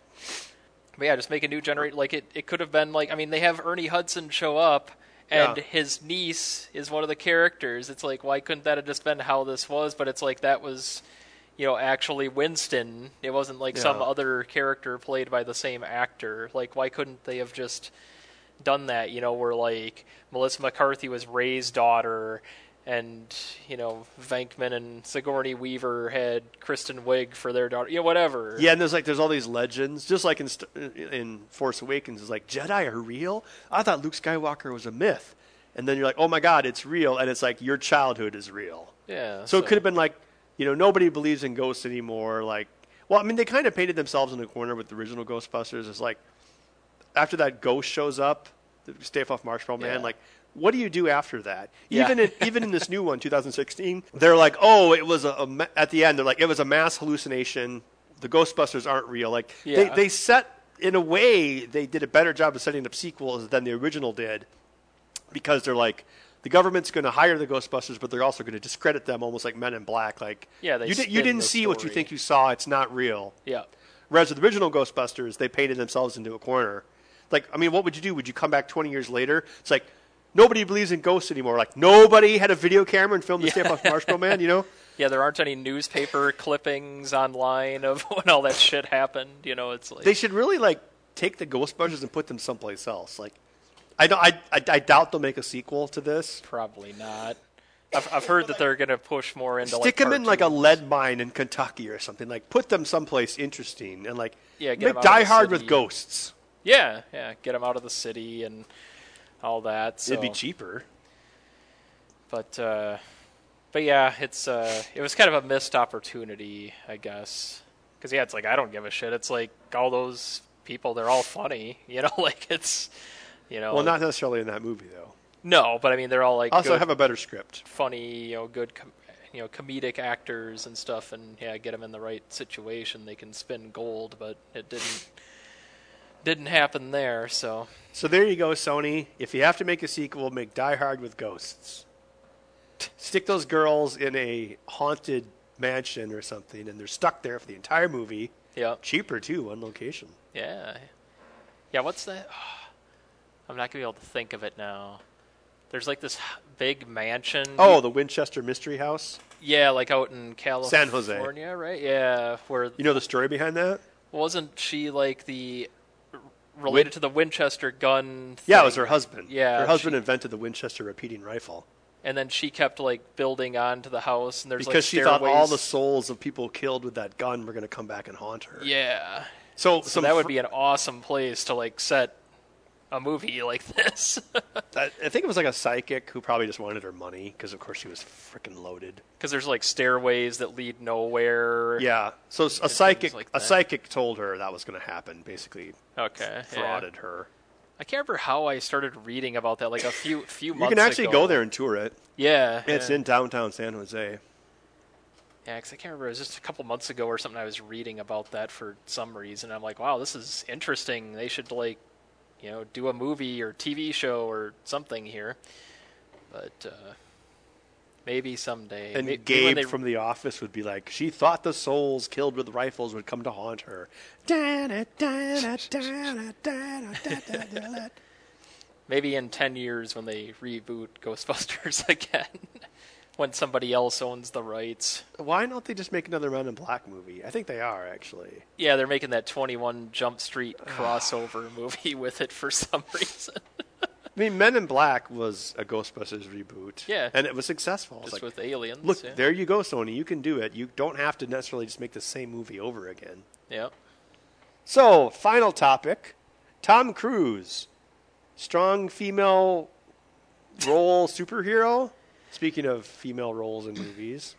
But yeah, just make a new generation. Like, it, it could have been like, I mean, they have Ernie Hudson show up, and Yeah. his niece is one of the characters. It's like, why couldn't that have just been how this was? But it's like, that was, you know, actually Winston. It wasn't like some Yeah. other character played by the same actor. Like, why couldn't they have just done that, you know, where, like, Melissa McCarthy was Ray's daughter, and, you know, Venkman and Sigourney Weaver had Kristen Wiig for their daughter, you know, whatever. Yeah, and there's like there's all these legends, just like in St- in Force Awakens. It's like Jedi are real. I thought Luke Skywalker was a myth, and then you're like, oh my god, it's real, and it's like your childhood is real. Yeah. So, it could have been like, you know, nobody believes in ghosts anymore. Like, well, I mean, they kind of painted themselves in a corner with the original Ghostbusters. It's like after that ghost shows up, the Stay Off Marshmallow Man, Yeah. like. What do you do after that? Yeah. Even in, even in this new one, twenty sixteen, they're like, oh, it was a, a ma- at the end. They're like, it was a mass hallucination. The Ghostbusters aren't real. Like they, Yeah. they set in a way they did a better job of setting up sequels than the original did, because they're like the government's going to hire the Ghostbusters, but they're also going to discredit them, almost like Men in Black. Like Yeah, they you, di- you spin didn't the see what you story. think you saw. It's not real. Yeah. Whereas with the original Ghostbusters, they painted themselves into a corner. Like, I mean, what would you do? Would you come back twenty years later? It's like, nobody believes in ghosts anymore. Like, nobody had a video camera and filmed the Stay Off Marshmallow Man, you know? Yeah, there aren't any newspaper clippings online of when all that shit happened. You know, it's like... They should really, like, take the Ghostbusters and put them someplace else. Like, I, don't, I, I, I doubt they'll make a sequel to this. Probably not. I've, I've heard that they're going to push more into Stick like them in like a cartoons. lead mine in Kentucky or something. Like put them someplace interesting and like Yeah, get 'em make out of Die the Hard with city. ghosts. Yeah, yeah, get them out of the city and all that. So. It'd be cheaper. But uh, but yeah, it's uh, it was kind of a missed opportunity, I guess. Because yeah, it's like I don't give a shit. It's like all those people, they're all funny, you know. Like it's, you know. Well, not necessarily in that movie though. No, but I mean they're all like Also good, have a better script. funny, you know, good, com- you know, comedic actors and stuff, and yeah, get them in the right situation, they can spin gold. But it didn't didn't happen there. So So there you go, Sony. If you have to make a sequel, make Die Hard with ghosts. Stick those girls in a haunted mansion or something, and they're stuck there for the entire movie. yeah, Cheaper too, one location. yeah, yeah. What's that? I'm not gonna be able to think of it now. There's like this h- big mansion. Oh, the Winchester Mystery House. Yeah, like out in California, San Jose. right? Yeah, where You know the story behind that? wasn't she like the r- related Win- to the Winchester gun? Yeah, it thing? was her husband. Yeah, her husband she- invented the Winchester repeating rifle And then she kept like building onto the house, and there's because like she thought all stairways. the souls of people killed with that gun were going to come back and haunt her. Yeah, So, so some that would fr- be an awesome place to like set a movie like this. I I think it was like a psychic who probably just wanted her money because, of course, she was freaking loaded. Because there's like stairways that lead nowhere. Yeah. So s- a things psychic, like a that. psychic told her that was going to happen. Basically, Okay. Yeah. frauded her. I can't remember how I started reading about that. Like a few few You months. can actually ago. go there and tour it. Yeah. It's yeah. in downtown San Jose. Yeah, 'cause I can't remember. It was just a couple months ago or something. I was reading about that for some reason. I'm like, wow, this is interesting. They should like, you know, do a movie or T V show or something here. But uh, maybe someday. And May- maybe Gabe when they- from The Office would be like, she thought the souls killed with rifles would come to haunt her. maybe in ten years when they reboot Ghostbusters again, when somebody else owns the rights. Why don't they just make another Men in Black movie? I think they are, actually. Yeah, they're making that twenty-one Jump Street crossover movie with it for some reason. I mean, Men in Black was a Ghostbusters reboot. Yeah. And it was successful. It's Just like, with aliens. look, yeah. there you go, Sony. You can do it. You don't have to necessarily just make the same movie over again. Yeah. So, final topic. Tom Cruise. Strong female role superhero. Speaking of female roles in movies.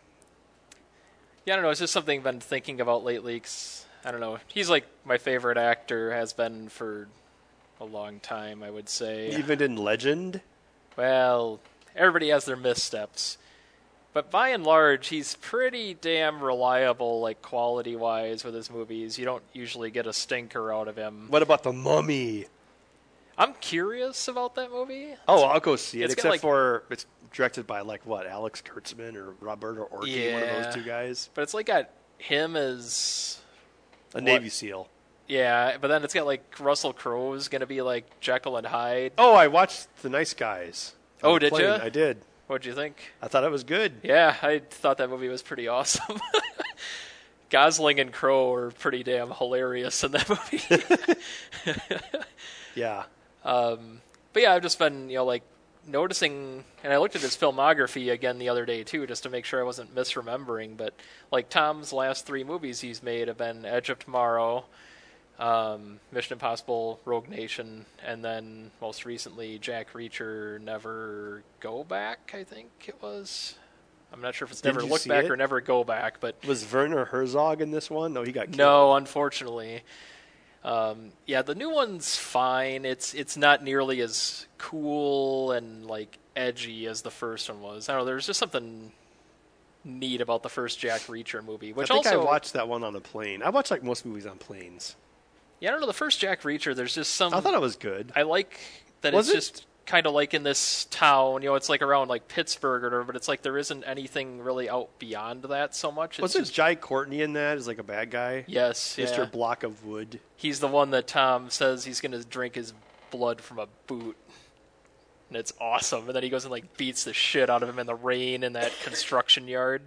Yeah, I don't know. It's just something I've been thinking about lately. 'Cause, I don't know. He's like my favorite actor, has been for a long time, I would say. Even in Legend. Well, everybody has their missteps. But by and large, he's pretty damn reliable, like quality-wise with his movies. You don't usually get a stinker out of him. What about The Mummy? I'm curious about that movie. Oh, I'll go see it. It's got, Except like- for it's directed by like what, Alex Kurtzman or Roberto Orci, one of Yeah. those two guys. But it's like got him as... A What? Navy SEAL. Yeah, but then it's got like Russell Crowe's going to be like Jekyll and Hyde. Oh, I watched The Nice Guys. on Oh, the did plane. ya? I did. What'd you think? I thought it was good. Yeah, I thought that movie was pretty awesome. Gosling and Crowe are pretty damn hilarious in that movie. Yeah. um, but yeah, I've just been, you know, like noticing, and I looked at his filmography again the other day too, just to make sure I wasn't misremembering. But like Tom's last three movies he's made have been Edge of Tomorrow, um, Mission Impossible, Rogue Nation, and then most recently Jack Reacher, Never Go Back. I think it was. I'm not sure if it's Did Never you Look see Back it? or Never Go Back, but Was Werner Herzog in this one? No, he got killed. no, unfortunately. Um, yeah, the new one's fine. It's it's not nearly as cool and like edgy as the first one was. I don't know. There's just something neat about the first Jack Reacher movie, which I think also I watched that one on a plane. I watch like most movies on planes. yeah, I don't know. The first Jack Reacher, there's just some. I thought it was good. I like that Was it's it? just kind of like in this town. You know, it's like around like Pittsburgh or whatever, but it's like there isn't anything really out beyond that so much. It's Was it just, Jai Courtney in that as like a bad guy? yes, Mister yeah. Block of Wood. He's the one that Tom says he's going to drink his blood from a boot. And it's awesome. And then he goes and like beats the shit out of him in the rain in that construction yard.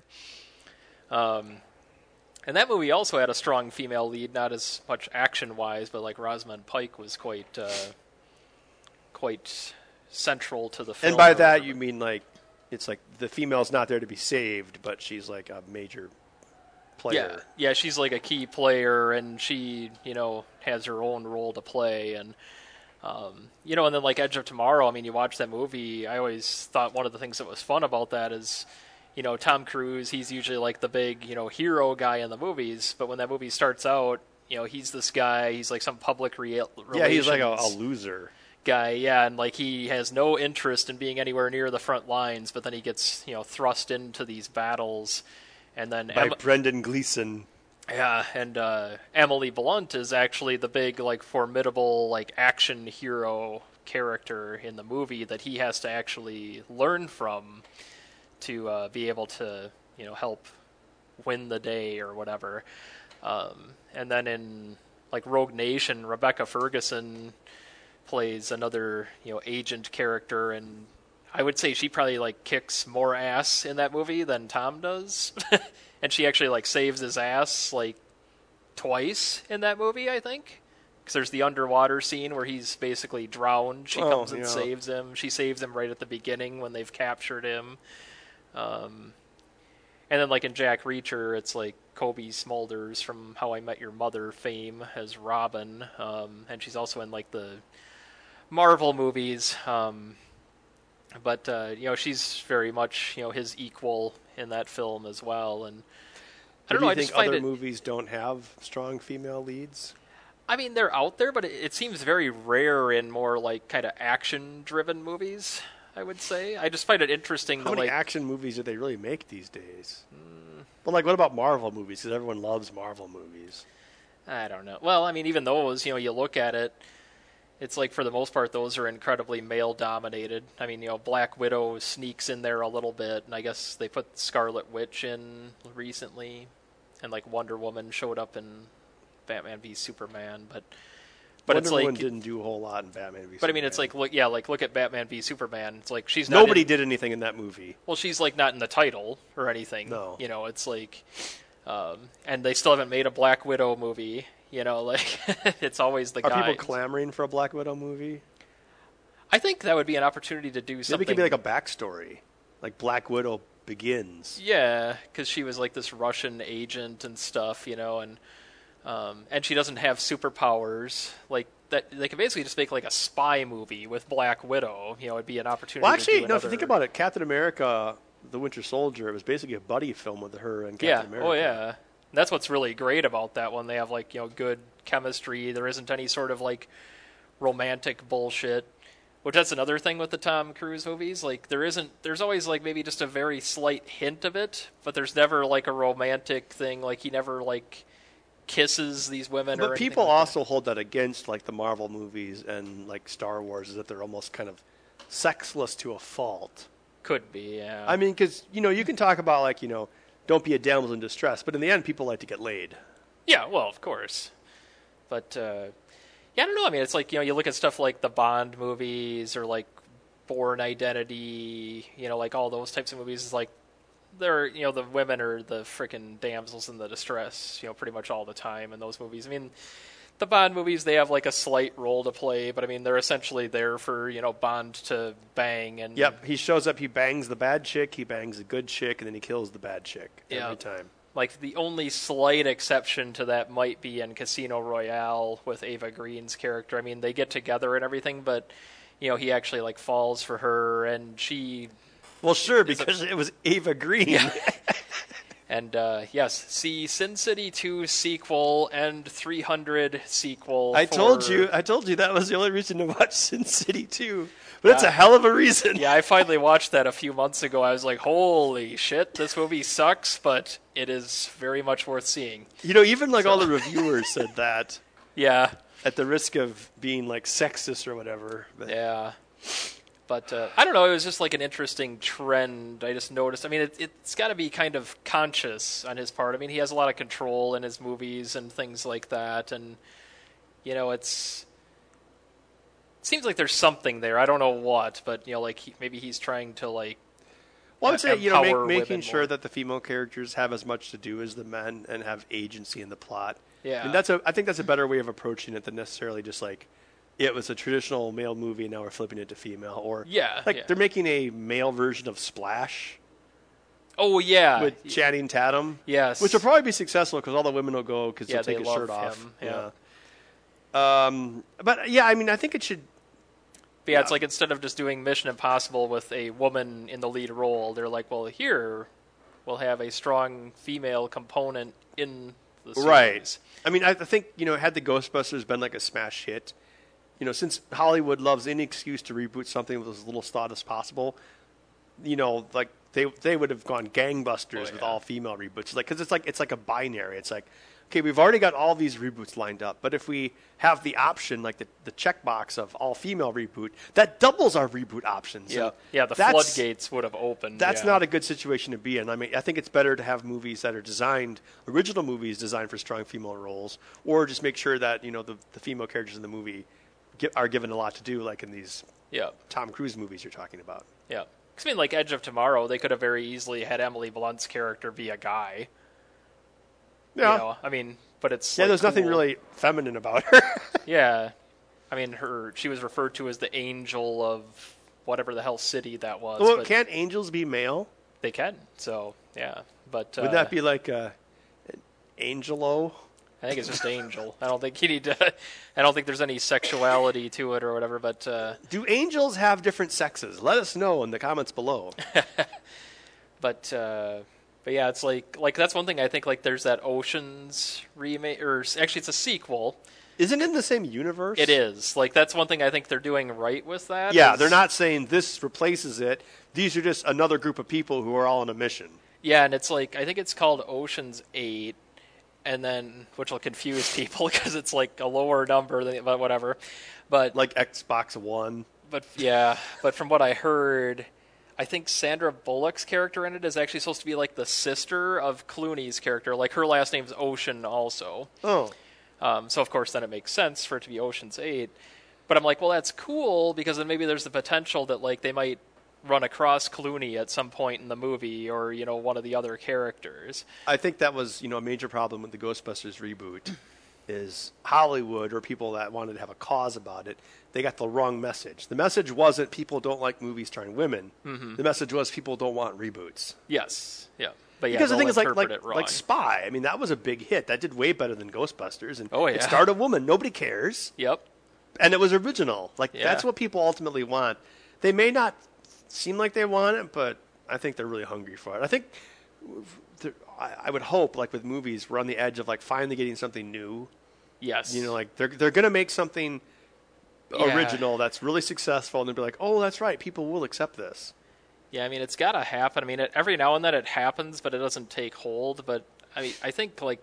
Um, and that movie also had a strong female lead, not as much action-wise, but like Rosamund Pike was quite, uh, quite central to the film. And by or that whatever. you mean like it's like the female's not there to be saved, but she's like a major player. Yeah, yeah, she's like a key player, and she, you know, has her own role to play, and um, you know, and then like Edge of Tomorrow. I mean, you watch that movie. I always thought one of the things that was fun about that is, you know, Tom Cruise. He's usually like the big, you know, hero guy in the movies, but when that movie starts out, you know, he's this guy. He's like some public real relations. Yeah, he's like a, a loser guy. Yeah, and like he has no interest in being anywhere near the front lines, but then he gets, you know, thrust into these battles. And then by em- Brendan Gleeson. Yeah, and uh, Emily Blunt is actually the big, like, formidable, like, action hero character in the movie that he has to actually learn from to uh, be able to, you know, help win the day or whatever. Um, and then in, like, Rogue Nation, Rebecca Ferguson plays another, you know, agent character, and I would say she probably, like, kicks more ass in that movie than Tom does. And she actually, like, saves his ass, like, twice in that movie, I think. Because there's the underwater scene where he's basically drowned. She oh, comes and yeah. saves him. She saves him right at the beginning when they've captured him. Um, and then, like, in Jack Reacher, it's, like, Kobe Smulders from How I Met Your Mother fame as Robin. Um, and she's also in, like, the Marvel movies. Um... But, uh, you know, she's very much, you know, his equal in that film as well. And I don't do know, you I think just find other it... movies don't have strong female leads? I mean, they're out there, but it, it seems very rare in more, like, kind of action-driven movies, I would say. I just find it interesting How that, many like... action movies do they really make these days? Mm. Well, like, what about Marvel movies? Because everyone loves Marvel movies. I don't know. Well, I mean, even those, you know, you look at it, it's like, for the most part, those are incredibly male-dominated. I mean, you know, Black Widow sneaks in there a little bit, and I guess they put Scarlet Witch in recently, and, like, Wonder Woman showed up in Batman v Superman, but but Wonder it's like... Woman didn't do a whole lot in Batman v Superman. But, I mean, it's like, look, yeah, like, look at Batman v Superman. It's like, she's not Nobody in, did anything in that movie. Well, she's, like, not in the title or anything. No. You know, it's like... Um, and they still haven't made a Black Widow movie. You know, like, it's always the Are guy. people clamoring for a Black Widow movie? I think that would be an opportunity to do something. Maybe it could be like a backstory. Like Black Widow Begins. Yeah, because she was like this Russian agent and stuff, you know, and um, and she doesn't have superpowers. Like, that, they could basically just make like a spy movie with Black Widow. You know, it'd be an opportunity Well, to actually, do no, if another... you think about it, Captain America, The Winter Soldier, it was basically a buddy film with her and Captain yeah. America. Oh, yeah. That's what's really great about that one. They have, like, you know, good chemistry. There isn't any sort of, like, romantic bullshit. Which, that's another thing with the Tom Cruise movies. Like, there isn't... There's always, like, maybe just a very slight hint of it, but there's never, like, a romantic thing. Like, he never, like, kisses these women or But anything people like also that. hold that against, like, the Marvel movies and, like, Star Wars, is that they're almost kind of sexless to a fault. Could be, yeah. I mean, because, you know, you can talk about, like, you know, don't be a damsel in distress, but in the end, people like to get laid. Yeah, well, of course. But, uh, yeah, I don't know. I mean, it's like, you know, you look at stuff like the Bond movies or, like, Bourne Identity, you know, like all those types of movies. It's like, they're, you know, the women are the frickin' damsels in the distress, you know, pretty much all the time in those movies. I mean, the Bond movies, they have, like, a slight role to play, but, I mean, they're essentially there for, you know, Bond to bang. And Yep, he shows up, he bangs the bad chick, he bangs the good chick, and then he kills the bad chick every Yeah. time. Like, the only slight exception to that might be in Casino Royale with Ava Green's character. I mean, they get together and everything, but, you know, he actually, like, falls for her, and she... Well, sure, because it was Ava Green. Yeah. And, uh, yes, see Sin City two sequel and three hundred sequel. I for... told you, I told you that was the only reason to watch Sin City two. But it's Yeah. a hell of a reason. Yeah, I finally watched that a few months ago. I was like, holy shit, this movie sucks, but it is very much worth seeing. You know, even like So- all the reviewers said that, Yeah, at the risk of being like sexist or whatever. But yeah. But, uh, I don't know, it was just like an interesting trend I just noticed. I mean, it, it's got to be kind of conscious on his part. I mean, he has a lot of control in his movies and things like that, and, you know, it's... It seems like there's something there. I don't know what, but, you know, like, he, maybe he's trying to, like... Well, I would say, you know, empower make, making women sure more. that the female characters have as much to do as the men and have agency in the plot. Yeah. And that's a, I think that's a better way of approaching it than necessarily just like it was a traditional male movie, and now we're flipping it to female. Or Yeah, like yeah. they're making a male version of Splash Oh yeah, with Channing Tatum. yes. Which will probably be successful because all the women will go because Yeah, they'll take they his love shirt off. him, yeah. Yeah. Um, but yeah, I mean, I think it should. But yeah, yeah. it's like instead of just doing Mission Impossible with a woman in the lead role, they're like, well, here we'll have a strong female component in the series. Right. I mean, I, I think, you know, had the Ghostbusters been like a smash hit, you know, since Hollywood loves any excuse to reboot something with as little thought as possible, you know, like they they would have gone gangbusters Oh, with yeah. all female reboots, like because it's like it's like a binary. It's like, okay, we've already got all these reboots lined up, but if we have the option, like the the checkbox of all female reboot, that doubles our reboot options. Yeah, And yeah. The that's- floodgates would have opened. That's yeah. not a good situation to be in. I mean, I think it's better to have movies that are designed, original movies designed for strong female roles, or just make sure that, you know, the, the female characters in the movie get, are given a lot to do, like in these Yeah, Tom Cruise movies you're talking about. yeah. 'Cause, I mean, like Edge of Tomorrow, they could have very easily had Emily Blunt's character be a guy. Yeah. You know, I mean, but it's yeah, like, there's nothing cool. really feminine about her. Yeah, I mean, her she was referred to as the angel of whatever the hell city that was. well, but can't angels be male? they can, so yeah. But uh, Would that be like a, an angelo? I think it's just angel. I don't think you need to. I don't think there's any sexuality to it or whatever. But uh, Do angels have different sexes? Let us know in the comments below. but uh, but yeah, it's like like that's one thing I think. Like there's that Ocean's remake, or actually it's a sequel. Isn't it in the same universe? It is like that's one thing I think they're doing right with that. Yeah, is- they're not saying this replaces it. These are just another group of people who are all on a mission. Yeah, and it's like I think it's called Ocean's Eight, and then which will confuse people because it's like a lower number than but whatever. But Like Xbox One. but yeah, but from what I heard, I think Sandra Bullock's character in it is actually supposed to be like the sister of Clooney's character. Like her last name's Ocean also. Oh. Um, so of course then it makes sense for it to be Ocean's Eight. But I'm like, well, that's cool because then maybe there's the potential that like they might run across Clooney at some point in the movie, or you know, one of the other characters. I think that was, you know, a major problem with the Ghostbusters reboot is Hollywood, or people that wanted to have a cause about it, they got the wrong message. The message wasn't people don't like movies starring women. Mm-hmm. The message was people don't want reboots. Yes, yeah, but yeah, Because the they'll thing is, like, interpret like, it wrong. like Spy, I mean, that was a big hit. That did way better than Ghostbusters. And Oh, yeah. it starred a woman. Nobody cares. Yep. And it was original. Like, Yeah. that's what people ultimately want. They may not seem like they want it, but I think they're really hungry for it. I think th- I I would hope, like with movies, we're on the edge of like finally getting something new. Yes. You know, like they're they're gonna make something Yeah. original that's really successful, and they'll be like, "Oh, that's right, people will accept this." Yeah, I mean, it's got to happen. I mean, it, every now and then it happens, but it doesn't take hold. But I mean, I think like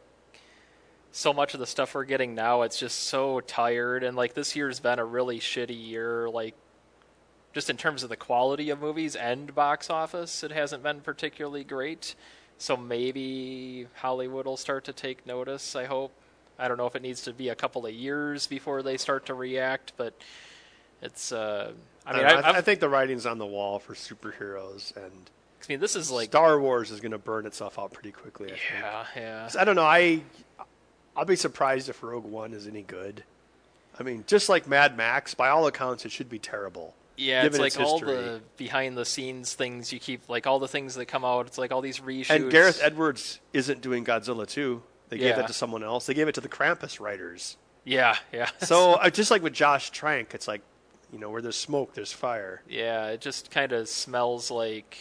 so much of the stuff we're getting now, it's just so tired. And like this year's been a really shitty year. Like just in terms of the quality of movies and box office, it hasn't been particularly great. So maybe Hollywood will start to take notice. I hope. I don't know if it needs to be a couple of years before they start to react, but it's. Uh, I mean, I, don't know, I, I, I think the writing's on the wall for superheroes, and I mean, this is like Star Wars is gonna burn itself out pretty quickly. I think. yeah, yeah. I don't know. I I'll be surprised if Rogue One is any good. I mean, just like Mad Max, by all accounts, it should be terrible. Yeah, given it's like its all history. the behind the scenes things you keep, like all the things that come out. It's like all these reshoots. And Gareth Edwards isn't doing Godzilla two. They gave Yeah. that to someone else. They gave it to the Krampus writers. Yeah, yeah. So uh, just like with Josh Trank, it's like, you know, where there's smoke, there's fire. yeah, it just kind of smells like.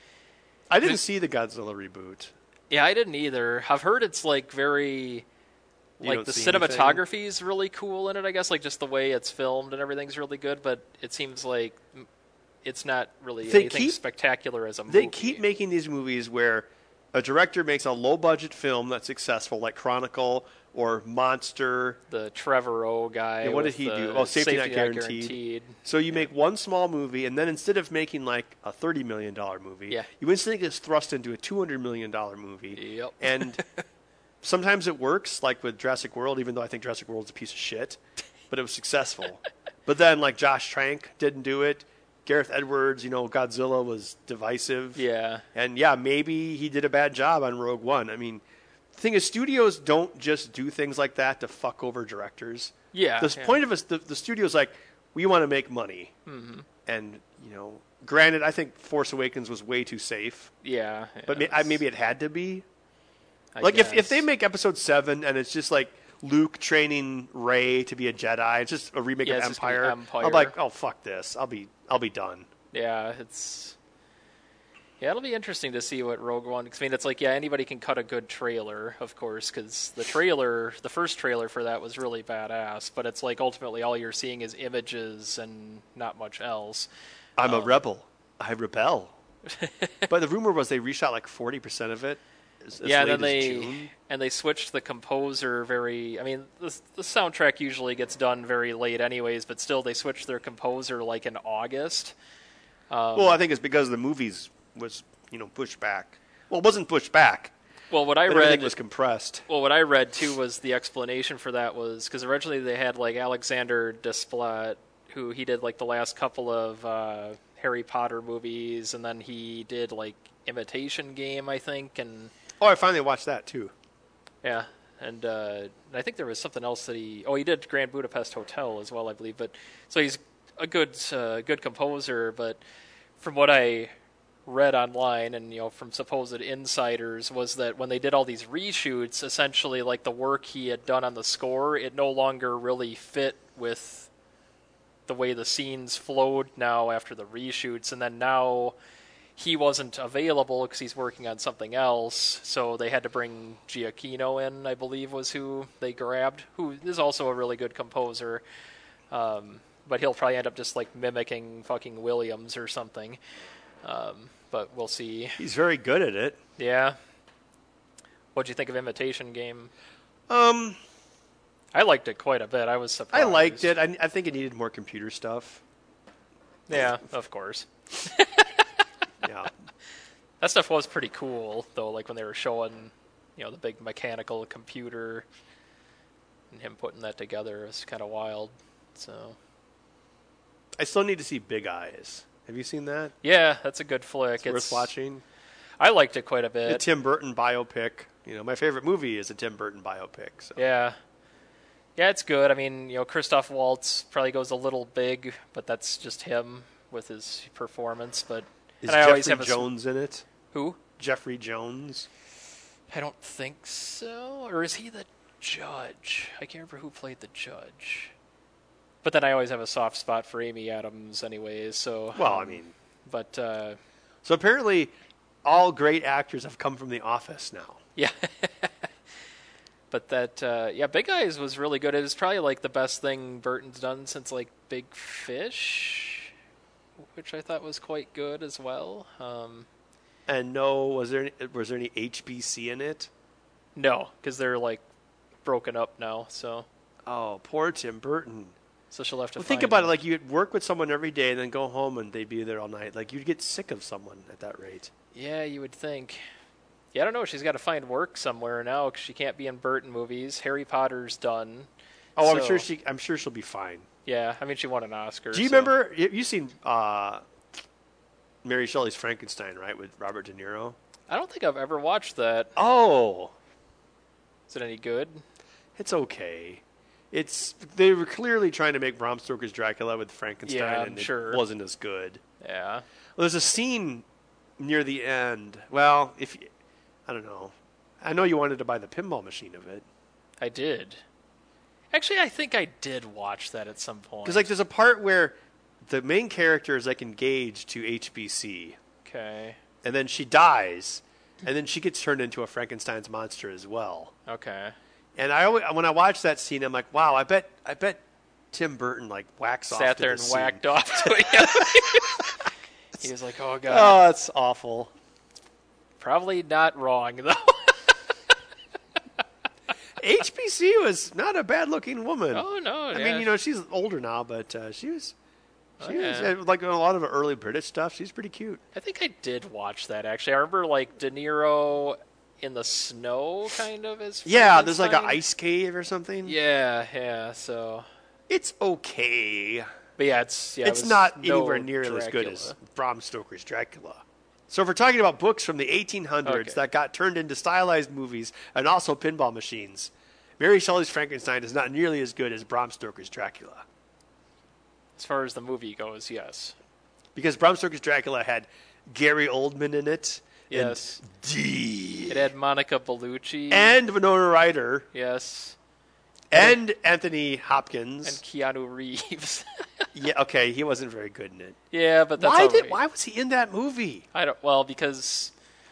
I didn't see the Godzilla reboot. Yeah, I didn't either. I've heard it's like very. You Like don't the see anything? cinematography is really cool in it, I guess. Like just the way it's filmed and everything's really good, but it seems like mm, it's not really They anything keep- spectacular as a movie. They keep making these movies where a director makes a low budget film that's successful, like Chronicle or Monster. the Trevorrow guy. Yeah, what did with he the do? Oh, Safety Not Guaranteed. Guaranteed. So you make one small movie, and then instead of making like a thirty million dollars movie, Yeah. you instantly get thrust into a two hundred million dollars movie. Yep. And sometimes it works, like with Jurassic World, even though I think Jurassic World's a piece of shit, but it was successful. But then, like, Josh Trank didn't do it. Gareth Edwards, you know, Godzilla was divisive. Yeah. And yeah, maybe he did a bad job on Rogue One. I mean, The thing is, studios don't just do things like that to fuck over directors. Yeah. The yeah. point of us, the, the studio's like, we want to make money. Mm-hmm. And, you know, granted, I think Force Awakens was way too safe. Yeah. yeah But may, I, maybe it had to be. I Like, if, if guess. they make episode seven and it's just like Luke training Rey to be a Jedi, it's just a remake Yeah, of it's just gonna be Empire, Empire. I'm like, oh, fuck this. I'll be I'll be done. Yeah, it's yeah, it'll be interesting to see what Rogue One. Cause, I mean, it's like yeah, anybody can cut a good trailer, of course, because the trailer, the first trailer for that was really badass. But it's like ultimately all you're seeing is images and not much else. I'm Um, a rebel. I rebel. But the rumor was they reshot like forty percent of it. As, as yeah, late then they as June. and they switched the composer very. I mean, the the soundtrack usually gets done very late, anyways. But still, they switched their composer like in August. Um, Well, I think it's because the movies was, you know, pushed back. Well, it wasn't pushed back. well, what I But read everything was compressed. Well, what I read too was the explanation for that was because originally they had like Alexander Desplat, who he did like the last couple of uh, Harry Potter movies, and then he did like Imitation Game, I think, and Oh, I finally watched that too. yeah, and uh, I think there was something else that he oh he did Grand Budapest Hotel as well, I believe. But so he's a good uh, good composer, but from what I read online and you know from supposed insiders was that when they did all these reshoots, essentially like the work he had done on the score, it no longer really fit with the way the scenes flowed now after the reshoots, and then now he wasn't available because he's working on something else, so they had to bring Giacchino in, I believe was who they grabbed, who is also a really good composer, um, but he'll probably end up just like mimicking fucking Williams or something. Um, but we'll see. He's very good at it. Yeah. What'd you think of Imitation Game? Um, I liked it quite a bit. I was I surprised. liked it. I, I think it needed more computer stuff. Yeah, of course. Yeah. That stuff was pretty cool, though, like when they were showing, you know, the big mechanical computer and him putting that together. It was kind of wild. So, I still need to see Big Eyes. Have you seen that? yeah, that's a good flick. It's, worth watching. I liked it quite a The bit. Tim Burton biopic. You know, my favorite movie is a Tim Burton biopic. So. Yeah. Yeah, it's good. I mean, you know, Christoph Waltz probably goes a little big, but that's just him with his performance. But Is and I always Jeffrey have a s- Jones in it? Who? Jeffrey Jones. I don't think so. Or is he the judge? I can't remember who played the judge. But then I always have a soft spot for Amy Adams anyways, so... Well, um, I mean... But, uh... So apparently, all great actors have come from The Office now. yeah. But that, uh... yeah, Big Eyes was really good. It was probably, like, the best thing Burton's done since, like, Big Fish, which I thought was quite good as well. Um... And no, was there any, was there any H B C in it? No, because they're, like, broken up now, so... Oh, poor Tim Burton. So she'll have to Well, find think about him. it. Like, you'd work with someone every day and then go home and they'd be there all night. Like, you'd get sick of someone at that rate. Yeah, you would think. Yeah, I don't know. She's got to find work somewhere now because she can't be in Burton movies. Harry Potter's done. Oh, I'm So- sure she. I'm sure she'll be fine. Yeah, I mean, she won an Oscar. Do you so- remember? you- You've seen uh, Mary Shelley's Frankenstein, right, with Robert De Niro? I don't think I've ever watched that. Oh, Is it any good? it's okay. It's they were clearly trying to make Bram Stoker's Dracula with Frankenstein, Yeah, I'm and sure. it wasn't as good. Yeah. Well, there's a scene near the end. Well, if you, I don't know, I know you wanted to buy the pinball machine of it I did. Actually, I think I did watch that at some point. because like there's a part where the main character is like engaged to H B C, Okay. and then she dies, and then she gets turned into a Frankenstein's monster as well. Okay. And I always, when I watch that scene, I'm like, wow, I bet I bet Tim Burton like whacks off Sat to there and this scene. whacked off to it. He was like, oh, God. Oh, it's awful. Probably not wrong, though. H B C was not a bad-looking woman. Oh, no. I yeah. mean, you know, she's older now, but uh, she was, she Oh, was yeah. uh, like in a lot of early British stuff. She's pretty cute. I think I did watch that, actually. I remember, like, De Niro in the snow, kind of, as Yeah, there's like an Frankenstein. ice cave or something. Yeah, yeah, so... It's okay. But yeah, it's... Yeah, it it's was not no anywhere near as good Dracula. as Bram Stoker's Dracula. So if we're talking about books from the eighteen hundreds Okay. that got turned into stylized movies and also pinball machines, Mary Shelley's Frankenstein is not nearly as good as Bram Stoker's Dracula. As far as the movie goes, yes. Because Bram Stoker's Dracula had Gary Oldman in it. Yes. And D. It had Monica Bellucci. And Winona Ryder. Yes. And Anthony Hopkins. And Keanu Reeves. Yeah, okay, he wasn't very good in it. Yeah, but that's why all did right. why was he in that movie? I don't. Well, because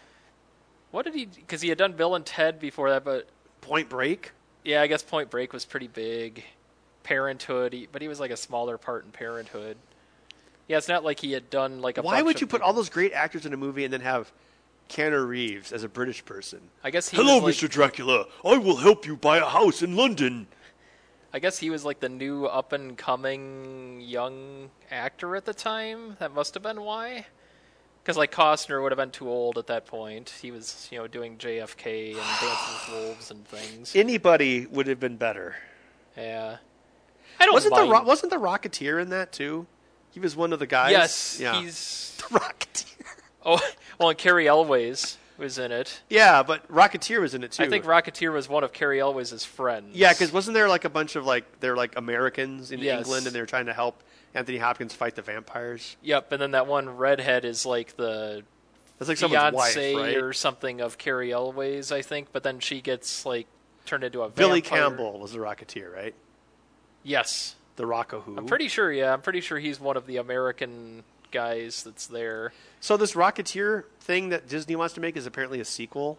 what did he? Because he had done Bill and Ted before that, but Point Break? yeah, I guess Point Break was pretty big. Parenthood, he, but he was like a smaller part in Parenthood. Yeah, it's not like he had done like a. Why bunch would of you put people- all those great actors in a movie and then have Keanu Reeves as a British person? I guess he Hello, was like, Mister Dracula. I will help you buy a house in London. I guess he was like the new up and coming young actor at the time. That must have been why. Because like Costner would have been too old at that point. He was, you know, doing J F K and Dances with Wolves and things. Anybody would have been better. Yeah, I don't Wasn't mind. the Ro- wasn't the Rocketeer in that too? He was one of the guys. Yes, yeah. he's. the Rocketeer. Oh, well, and Carrie Elways was in it. Yeah, but Rocketeer was in it too. I think Rocketeer was one of Carrie Elways' friends. Yeah, because wasn't there like a bunch of like they're like Americans in Yes. England and they were trying to help Anthony Hopkins fight the vampires? Yep, and then that one redhead is like the That's like someone's wife, fiance right? or something of Carrie Elways, I think. But then she gets like turned into a Billy vampire. Campbell was the Rocketeer, right? Yes, The Rockahoo. I'm pretty sure. Yeah, I'm pretty sure he's one of the American guys that's there. So this Rocketeer thing that Disney wants to make is apparently a sequel.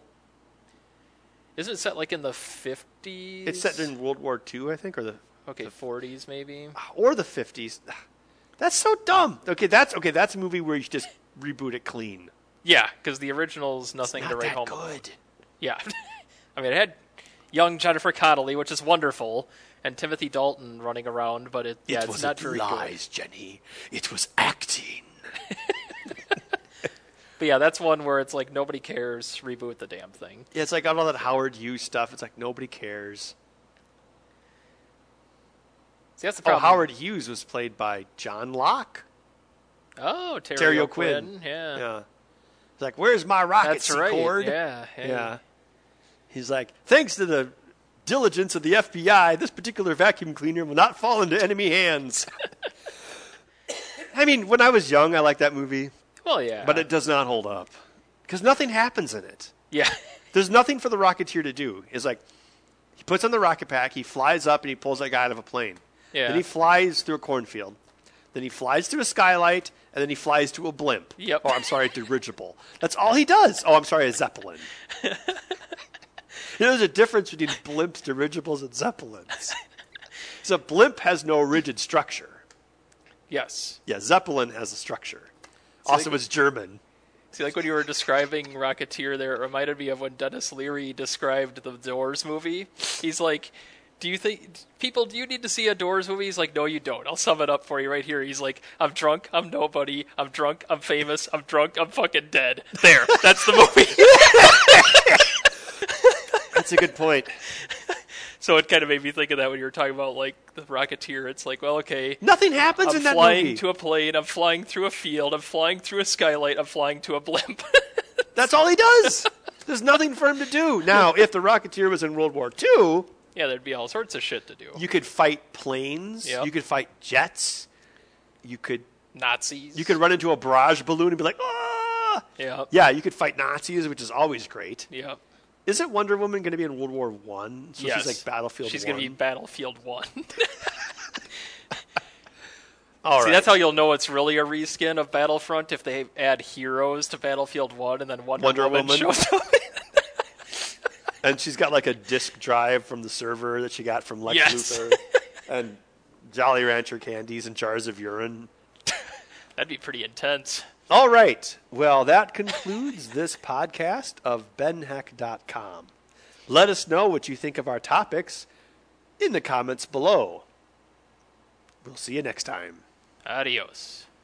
Isn't it set like in the fifties? It's set in World War Two, I think, or the okay forties maybe. or the fifties. That's so dumb. Okay, that's okay. That's a movie where you should just reboot it clean. Yeah, because the original's nothing Not to write that home. good. Yeah, I mean it had young Jennifer Connelly, which is wonderful, and Timothy Dalton running around, but it yeah, it it's wasn't not very good. lies, Jenny. It was acting. But yeah, that's one where it's like nobody cares. Reboot the damn thing. Yeah, it's like all that Howard Hughes stuff. It's like nobody cares. See, that's the Oh, problem. Howard Hughes was played by John Locke. Oh, Terry, Terry O'Quinn. O'Quinn. Yeah. Yeah. It's like, where's my rocket, That's right. Secord? Yeah. Hey. Yeah. He's like, thanks to the diligence of the F B I, this particular vacuum cleaner will not fall into enemy hands. I mean, when I was young, I liked that movie, Well, yeah. but it does not hold up. Because nothing happens in it. Yeah. There's nothing for the Rocketeer to do. It's like, he puts on the rocket pack, he flies up, and he pulls that guy out of a plane. Yeah. Then he flies through a cornfield. Then he flies through a skylight, and then he flies to a blimp. Yep. Oh, I'm sorry, a dirigible. That's all he does. Oh, I'm sorry, a zeppelin. You know, there's a difference between blimps, dirigibles, and zeppelins. So a blimp has no rigid structure. Yes. Yeah, zeppelin has a structure. Also, like- it's German. See, like when you were describing Rocketeer there, it reminded me of when Dennis Leary described the Doors movie. He's like, do you think, people, do you need to see a Doors movie? He's like, no, you don't. I'll sum it up for you right here. He's like, I'm drunk, I'm nobody, I'm drunk, I'm famous, I'm drunk, I'm fucking dead. There, that's the movie. That's a good point. So it kind of made me think of that when you were talking about, like, the Rocketeer. It's like, well, okay, Nothing happens I'm in that flying movie. to a plane, I'm flying through a field, I'm flying through a skylight, I'm flying to a blimp. That's all he does. There's nothing for him to do. Now, if the Rocketeer was in World War Two, Yeah, there'd be all sorts of shit to do. you could fight planes. Yep. You could fight jets. You could Nazis. you could run into a barrage balloon and be like, ah! Yeah. Yeah, you could fight Nazis, which is always great. Yeah. Isn't Wonder Woman going to be in World War One? So Yes. she's like Battlefield She's One. going to be Battlefield One. All See, right. that's how you'll know it's really a reskin of Battlefront if they add heroes to Battlefield One and then Wonder, Wonder Woman, Woman. shows up. And she's got like a disk drive from the server that she got from Lex Yes. Luthor. And Jolly Rancher candies and jars of urine. That'd be pretty intense. All right. Well, that concludes this podcast of Ben Heck dot com. Let us know what you think of our topics in the comments below. We'll see you next time. Adios.